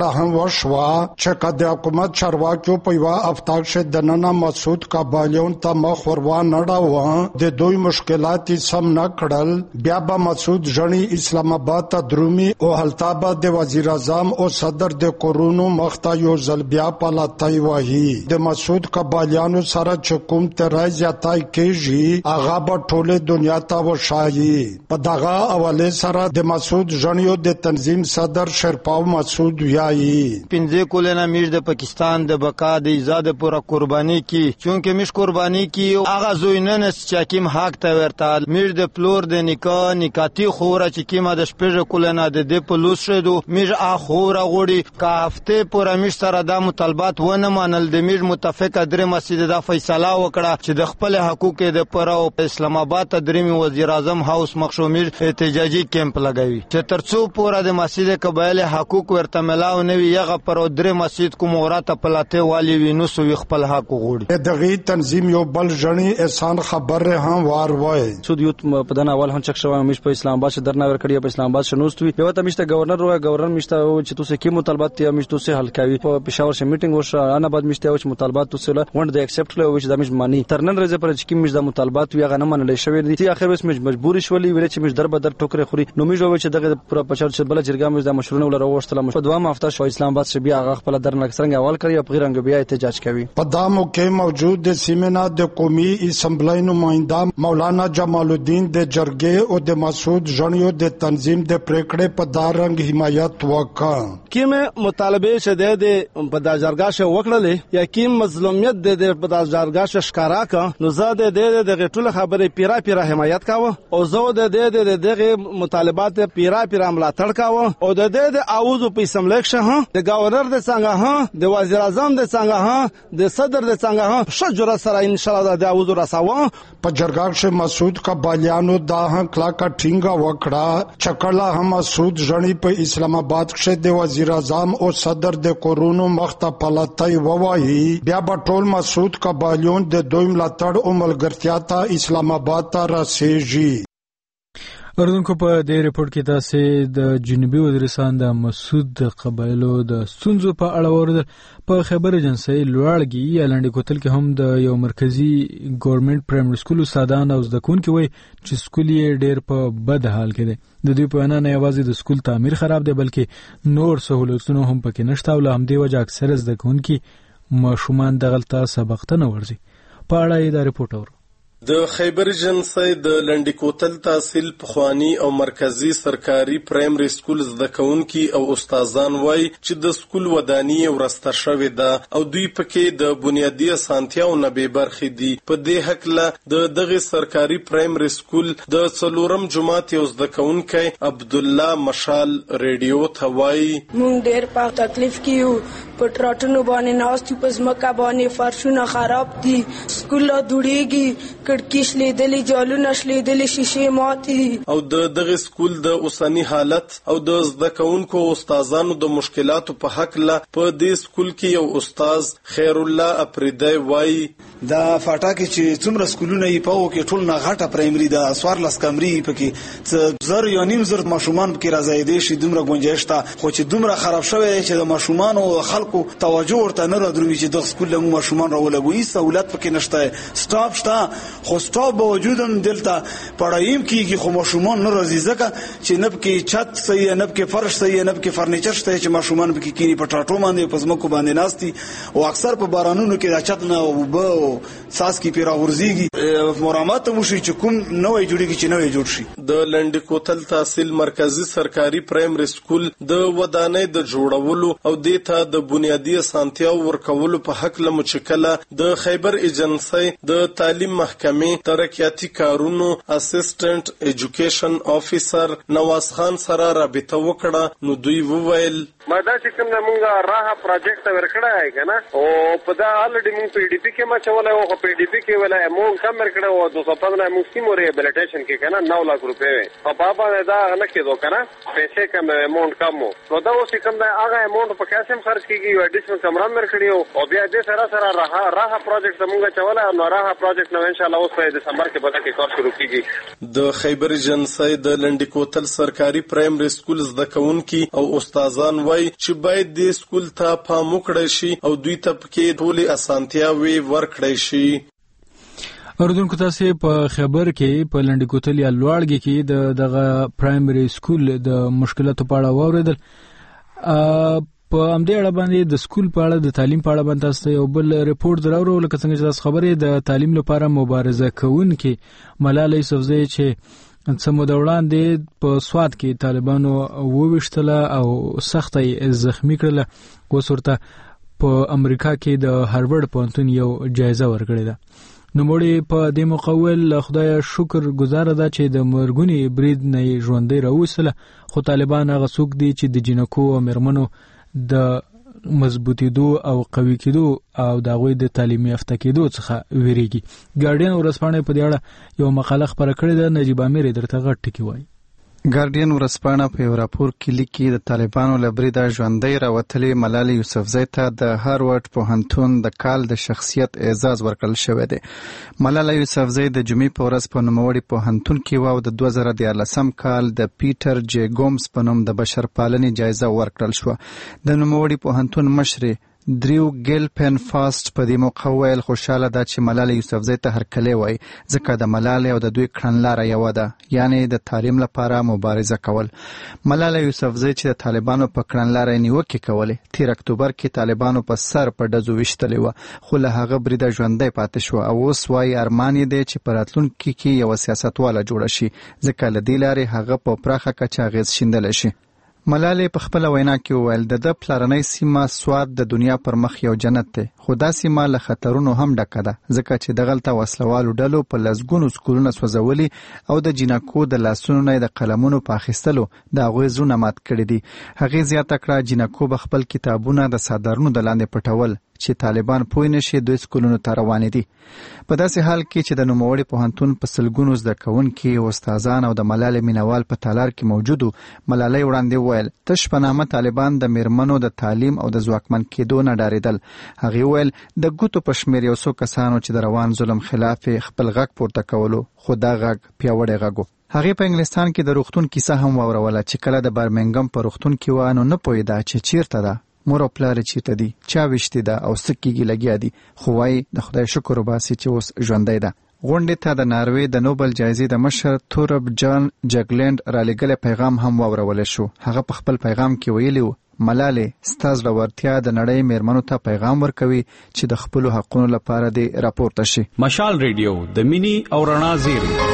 [SPEAKER 13] شوا چې کده حکومت چارواکو په یو افتاق شه دننه مسعود قبایلیون ته مخ وروا نړاو د دوی مشکلات سم نه کړل بیا به مسعود ژنی اسلام آباد ته درومي او هلتابه د وزیر اعظم او صدر د کورونو مخته یو ځل بیا پلاتای وایي د مسعود قبایلیانو سره چې کوم ترای زیاتای کېږي هغه به ټوله دنیا ته وشایي په دغه حواله سره د مسعود ژنیو د تنظیم صدر شرپاو مسعود ویایي
[SPEAKER 14] پنځه کولنه میش د پاکستان د بقا د ایجاد پورا قربانی کی چونکه میش قربانی کی هغه زوینن چاکیم حق ته ورتال میش د پلور د نکاح نکاتی خوره چې کیما د شپږ کولنه د د پلوس شدو میش اخوره غوړي کا هفته پورا میش سره د مطالبات ونه منل د میش متفقه درې مسجد د فیصله وکړه چې د خپل حقوق د پرو اسلام آباد ته درې وزیر اعظم هاوس مخشومیر احتجاجي کیمپ لګوي چې ترڅو پورا د مسجد قبایل حقوق ورته ملاو نوي یغه پر درې مسجد کوم ورته پلاته والی وینو سو خپل حق غوړي
[SPEAKER 13] دغه تنظیم یو بل ژنی احسان خبر هم وار وای
[SPEAKER 16] سود یوت په دنا اول هم چک شوه مش په اسلام آباد شه درنا ور کړی په اسلام آباد شنوستوي یو ته مشته گورنر روه گورنر مشته چې تاسو کې مطالبات ته مشته سه حل کوي په پېښور شه میټینګ وشه انا بعد مشته چې مطالبات تاسو له وند د ایکسپټ له وش د مش مانی ترنن رزه پر چې کې مش د مطالبات وی غنه منل شوی دي اخر وس مش مجبور شولې ویل چې مش در بدر ټوکره خوري نو مش وای چې دغه پر پچاړ چې بل جرګه مش د مشرونه ولر وشتله مش په دوه هفته شو اسلام آباد شه بیا هغه خپل درنه څنګه اول کړی په غیرنګ بیا احتجاج کوي
[SPEAKER 13] په دامو کې موجود د سیمنا د قومي اسمبلی نمائنده مولانا جمال الدین د جرګې او د مسعود ژنیو د تنظیم د پریکړې په دارنګ حمایت وکړه
[SPEAKER 17] کیمه مطالبه شه د په د جرګه شه وکړلې یا کیم مظلومیت د په د جرګه شه ښکارا ک نو زاده د د غټول خبره پیرا پیرا حمایت کاوه او زه د د دغه مطالبات پیرا پیرا ملاتړ کاوه او د د اوازو په اسمبلی شه د گورنر د څنګه ها د وزیر اعظم د څنګه ها د صدر د څنګه ها شجره سره ان شاء الله د اوازو رساوه
[SPEAKER 13] په جرګه شه مسعود قبایلیانو دا کلا کا ټینګه وکړه چکلا هم مسعود ژنی په اسلام آباد شه د وزیر اعظم او صدر د کورونو مخته پلاتای ووایي بیا په ټول مسعود قبایلیون د دوی ملاتړ او ملګرتیا ته اسلام آباد ته رسیږي
[SPEAKER 1] اردوونکو په دې ریپورت کې تاسو د جنوبي وزیرستان د مسعود قبایلو د ستونزو په اړه ورته په خبر ایجنسی لوړګي یا لاندې کوتل کې هم د یو مرکزی ګورنمنت پرایمري سکول استادان او زدهکونکي وایي چې سکول یې ډېر په بد حال کې دی د دوی په وینا نه یوازې د سکول تعمیر خراب دی بلکې نور سهولتونه هم پکې نشته او له همدې وجه اکثره زدهکونکي ماشومان دغلته سبق ته نه ورځي په اړه یې دا ریپورت اورو
[SPEAKER 18] د خیبر ایجنسی د لنډی کوتل تحصیل پخوانی او مرکزی سرکاري پرایمري سکول زدهکونکي او استادان وایي چې د سکول ودانی ورسته شوې ده او دوی پکې د بنیادی اسانتیاو نه بې برخې دي په دې هکله د دغه سرکاري پرایمري سکول د څلورم جماعت یو زدهکونکی عبدالله مشال ریډیو ته وایي
[SPEAKER 19] مونږ ډېر په تکلیف کې یو په ټراټونو باندې ناست په ځمکه باندې فرشونه خراب دي سکول دوړېږي کړکۍ شلیدلې جالونه شلیدلې شیشې ماتې او
[SPEAKER 18] د دغه سکول د اوسنی حالت او د زده کوونکو استادانو د مشکلاتو په حق له په دې سکول کې یو استاد خیر الله اپریدی وایي
[SPEAKER 26] دا فاټا کې چې څومره سکولونه یې په کې ټول نه غټه پرایمري د اسوار لاس کمري پکې زر یا نیم زر ماشومان پکې راځي دي چې دومره گنجائش تا خو چې دومره خراب شوی چې د ماشومان او خلکو توجه ورته نه راځي چې د سکول له ماشومان راولګوي سہولت پکې نشته سټاف شته خو سټاپ به وجود هم دلته پړایم کیږي خو ماشومان نه راځي ځکه چې نب کې چھت صحیح نب کې فرش صحیح نب کې فرنیچر شته چې ماشومان پکې کینی په ټاټو باندې په ځمکو باندې ناشتي او اکثر په بارانونو کې د چھت نه وبو ساس کې پیرا ورزيږي مرامت مو شي چې کوم نوې جوړیږي چې نوې جوړ شي
[SPEAKER 18] د لنډی کوتل تحصیل مرکزی سرکاري پرایمري سکول د ودانۍ د جوړولو او دیتا د بنیادی اسانتیاو ورکولو په حق له مچکله د خیبر ایجنسی د تعلیم محکمې ترقیاتی کارونو اسسټنټ ایجوکیشن افیسر نواز خان سره رابطه وکړه نو دوی وویل
[SPEAKER 11] ماده چې کوم موږ راه پروجیکټ ورکړای کنه او په دا الډی موږ پی ډی پی کې ما چو ولا او په ډي پی کې ولا امون کم ورکړه او دو سو پندرہ موسم ریهابیلیټیشن کې کنه نو لک روپے او بابا دا نه کېدو کنه پیسې کم امون کم نو دا اوس کوم دا هغه امون په کیسه خرج کیږي یو اډیشنل کمره ورکړي او بیا دې سره سره راه راه پروجیکټ زموږ چوله نو راه پروجیکټ نو ان شاء الله اوس په دسمبر کې به کې کار شروع کیږي.
[SPEAKER 18] د خیبر ایجنسی د لنډی کوتل سرکاري پرایمري سکول زده کوونکي او استادان وایي چې باید د سکول ته پام وکړي شي او دوی ته پکې ټولې اسانتیاوي ورکړي شي.
[SPEAKER 1] اوردونکو تاسو په خبر کې په لنډی کوتل یا لوړګي کې د دغه پرایمري سکول د مشکلاتو په اړه واوریدل. په امدې اړه باندې د سکول په اړه د تعلیم په اړه باندې تاسو یو بل ریپورت دراوړو لکه څنګه چې تاسو خبرې د تعلیم لپاره مبارزه کوونکي ملاله یوسفزۍ چې څه موده وړاندې په سوات کې طالبانو وویشتله او سخت زخمی کړله اوس ورته په امریکا کې د هارورډ پوهنتون یو جایزه ورکړې ده. نوموړي په دې مقول خدای شکر گزار ده چې د مرګونی برید نه ژوندۍ راوستله خو طالبان هغه څوک دي چې د جنکو او مرمنو د مضبوطیدو او قوي کېدو او د هغوی د تعلیمي یافته کېدو څخه ویریږي. ګارډین ورځپاڼه په دې اړه یو مقاله خپره کړې ده. نجیب امیر درته غټ ټکی وایي.
[SPEAKER 2] ګارډین ورځپاڼه په یو راپور کې لیکي د طالبانو له بریده ژوندۍ راوتلې ملالۍ یوسفزۍ ته د هارورډ پوهنتون د کال د شخصیت اعزاز ورکړل شوی دی. ملالۍ یوسفزۍ د جمعې په ورځ په نوموړي پوهنتون کې وه او د دوه زره دیارلسم کال د پیټر جې ګومز په نوم د بشرپالنې جایزه ورکړل شوه. د نوموړي پوهنتون مشرې دریو ګیل پن فاست په دې موقع ویل خوشاله ده چې ملالۍ یوسفزۍ ته هرکلی وایي ځکه د ملالۍ او د دوی کړنلاره یوه ده یعنی د تعلیم لپاره مبارزه کول. ملالۍ یوسفزۍ چې د طالبانو په کړنلاره یې نیوکې کولې تیر اکتوبر کې طالبانو په سر په ډزو ویشتلې وه خو له هغه بریده ژوندۍ پاتې شوه او اوس وایي ارمان یې دی چې په راتلونکي کې یوه سیاستواله جوړه شي ځکه له دې لارې هغه په پراخه کچه اغېز شیندلی شي. ملالۍ په خپله وینا کې وویل د ده پلارنۍ سیمه سوات د دنیا پر مخ یو جنت دی خو دا سیمه له خطرونو هم ډکه ده ځکه چې دغلته وسلوالو ډلو په لسګونو سکولونه سوځولي او د جینکو د لاسونو نه د قلمونو په اخیستلو د هغوی زړونه مات کړي دي. هغې زیاته کړه جینکو به خپل کتابونه د څادرونو د لاندې پټول چې طالبان پوه نشي دوی سکولونو ته روانې دي. په داسې حال کې چې د نوموړي پوهنتون په سلګونو زده کوونکي استادان او د ملالۍ مینوال په تالار کې موجود وو ملالۍ وړاندې وویل تش په نامه طالبان د میرمنو د تعلیم او د ځواکمن کېدو نه ډارېدل. هغې وویل د ګوتو په شمېر یو څو کسانو چې د روان ظلم خلاف خپل غږ پورته کولو خو دا غږ پیاوړی غږ و. هغې په انګلستان کې د روغتون کیسه هم واوروله چې کله د برمنګم په روغتون کې وه نو نه پوهېده چې چیرته ده مور او پلار چیرته دي چا ویشتې ده او څه کېږي لګیا دي خو وایي د خدای شکر وباسي چې اوس ژوندی ده. غونډې ته د ناروې د نوبل جایزې د مشر تورب جان جګلینډ رالېږلی پیغام هم واورولی شو. هغه په خپل پیغام کې ویلي و ملالۍ ستا زړورتیا د نړۍ میرمنو ته پیغام ورکوي چې د خپلو حقونو لپاره دې راپورته شي.
[SPEAKER 5] مشال ریډیو د مینی او رڼا زیری.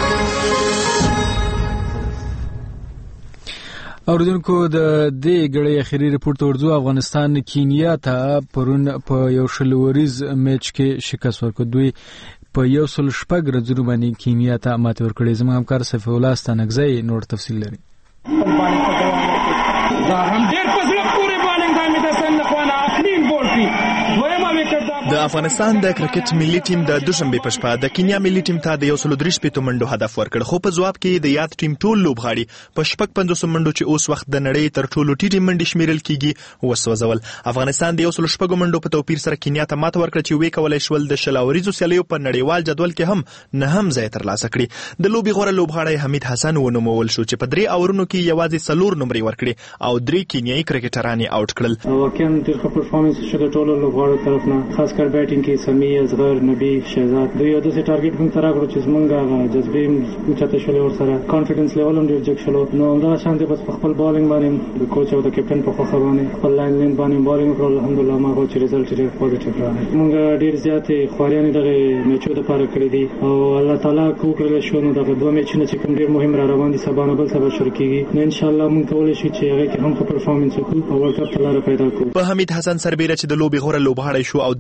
[SPEAKER 1] اوردونکو د دې غړې اخیری ریپورت ورځو افغانستان کینیا ته پرون په یو شلوریز میچ کې شکست ورکړ. دوی په یو سل شپږ ورځو باندې کینیا ته ماته ورکړې. زموږ همکار سیف الله ستانکزی نور تفصیل لري.
[SPEAKER 15] دا هم ډېر په زړه پورې بالنګ د میدسن لخوا اقلیم بولفي د افغانستان د کرکټ ملي ټیم د دوشنبه په شپه د کینیا ملي ټیم ته د یو سل درې شپېتو منډو هدف ورکړ خو په ځواب کې د یاد ټیم ټول لوبغاړي په شپږ پنځوس منډو چې اوس وخت د نړۍ تر ټولو ټیټې منډې شمیرل کیږي وسوځول. افغانستان د یو سل شپږو منډو په توپیر سره کینیا ته ماته ورکړه چې وې کولای شول د شلاوریزو سیالیو په نړیوال جدول کې هم نه هم ځای ترلاسه کړي. د لوبي غوره لوبغاړی حمید حسن ونومول شو چې په درې اورونو کې یوازې څلور نمرې ورکړي او درې کینیایي کرکټران یې آوټ کړل.
[SPEAKER 21] واقعا ډېر ښه پرفارمنس شو د ټولو لوبغاړو طرف نه خاص کر بیټینګ کې سمی اصغر نبی شهزاد دوی یو داسې ټارګټ هم ترا کړو چې زمونږ هغه جذبې هم اوچته شولې ورسره کانفیډنس لیول هم ډېر جګ شولو نو همدغه شان دی بس په خپل بالینګ باندې د کوچ او د کپټن په خوښه باندې خپل لاین لین باندې بالینګ وکړو الحمدلله ما هغه چې رزلټ ډېر پوزټیو راغی. موږ ډېر زیاتې خواريانې دغه میچو دپاره کړې دي او الله تعالی وکړلی شو نو دغه دوه میچونه چې کوم ډېر مهم را روان دي سبا نه بل سبا شروع کېږي نو انشاءالله موږ کولی شو چې هغې کې هم ښه پرفارمنس وکړو او ورلډ کپ ته لاره پیدا کړو.
[SPEAKER 15] په حمید حسن سربیره چې د لوبې غوره لوبغاړی شو او درې زره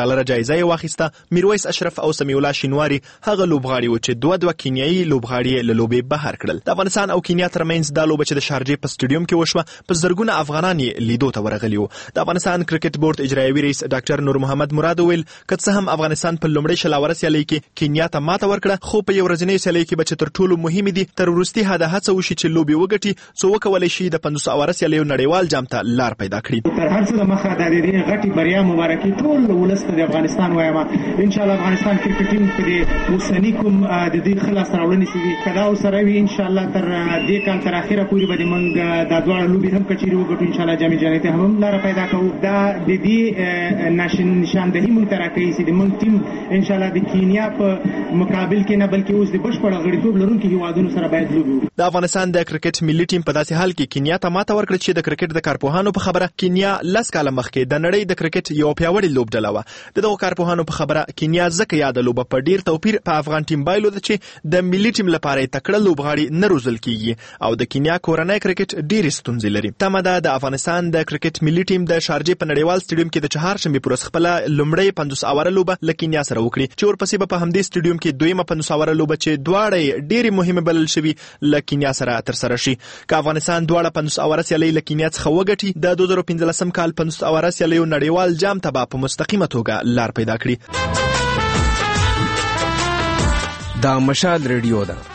[SPEAKER 15] ډالر جایزه یې واخیسته. میرویس اشرف او سمیع الله شینواری هغه لوبغاړي و چې دوه دوه کینیایي لوبغاړي له لوبې بهر کړل. د افغانستان او کینیا ترمنځ دا لوبه چې د شارجې په سټیډیوم کې وشوه په زرګونه افغانان یې لیدو ته ورغلي وو. د افغانستان کرکټ بورډ اجرایوي رئیس ډاکټر نور محمد مراد وویل که څه هم افغانستان په لومړۍ شلاوره سیالۍ کې کینیا ته ماته ورکړه خو په یو ورځنۍ سیالۍ کې به چې تر ټولو مهمې دي تر وروستي حده هڅه وشي چې لوبې وګټي څو وکولی شي د پنځوس اواره سیالیو نړیوال جام ته لار پیدا کړي.
[SPEAKER 21] تر هر څه د مخه د دې غټي بریا مبارکي ټول ولس ته د افغانستان وایم ان شاء الله افغانستان کرکټ ټیم په دې اوسنی کوم د دې خلاص راوړنې سي کدا او سره وي ان شاء الله تر دې کال تر اخره پورې به موږ د دواړو لوبې هم کچېري وګټو ان شاء الله جامې جنې ته هم لار پیدا کوو. دا د دې نشان نشاندهي مونږ ته راکوي چې د موږ ټیم ان شاء الله د کینیا په مقابل کې نه بلکې اوس د بشپړ غړیتوب لرونکو هیوادونو سره باید لوبو.
[SPEAKER 15] د افغانستان د کرکټ ملي ټیم په داسې حال کې کینیا ته ماته ورکړه چې د کرکټ د کارپوهانو په خبره کینیا لس کاله مخکې د نړۍ د کرکټ یو پیاوړی لوبډله وه. د دغو کارپوهانو په خبره کینیا ځکه یاده لوبه په ډیر توپیر په افغان ټیم بایلوده چې د ملي ټیم لپاره یې تکړه لوبغاړي نه روزل کیږي او د کینیا کورنۍ کرکټ ډېرې ستونزې لري. تمه ده د افغانستان د کرکټ ملي ټیم د شارجې په نړیوال سټیډیوم کې د چهارشنبې پر ورځ خپله لومړۍ پنځوس اواره لوبه له کینیا سره وکړي چې ورپسې به په همدې سټیډیوم کې دویمه پنځوس اواره لوبه چې دواړه یې ډېرې مهمې بلل شوي له کینیا سره ترسره شي. که افغانستان دواړه پنځوس اواره سیالۍ له کینیا څخه وګټي د دوه زره پنځلسم کال پنځوس اواره سیالیو نړیوال جام ته به په مستقیمه توګه لار پیدا کړي.
[SPEAKER 3] دا مشال ریډیو ده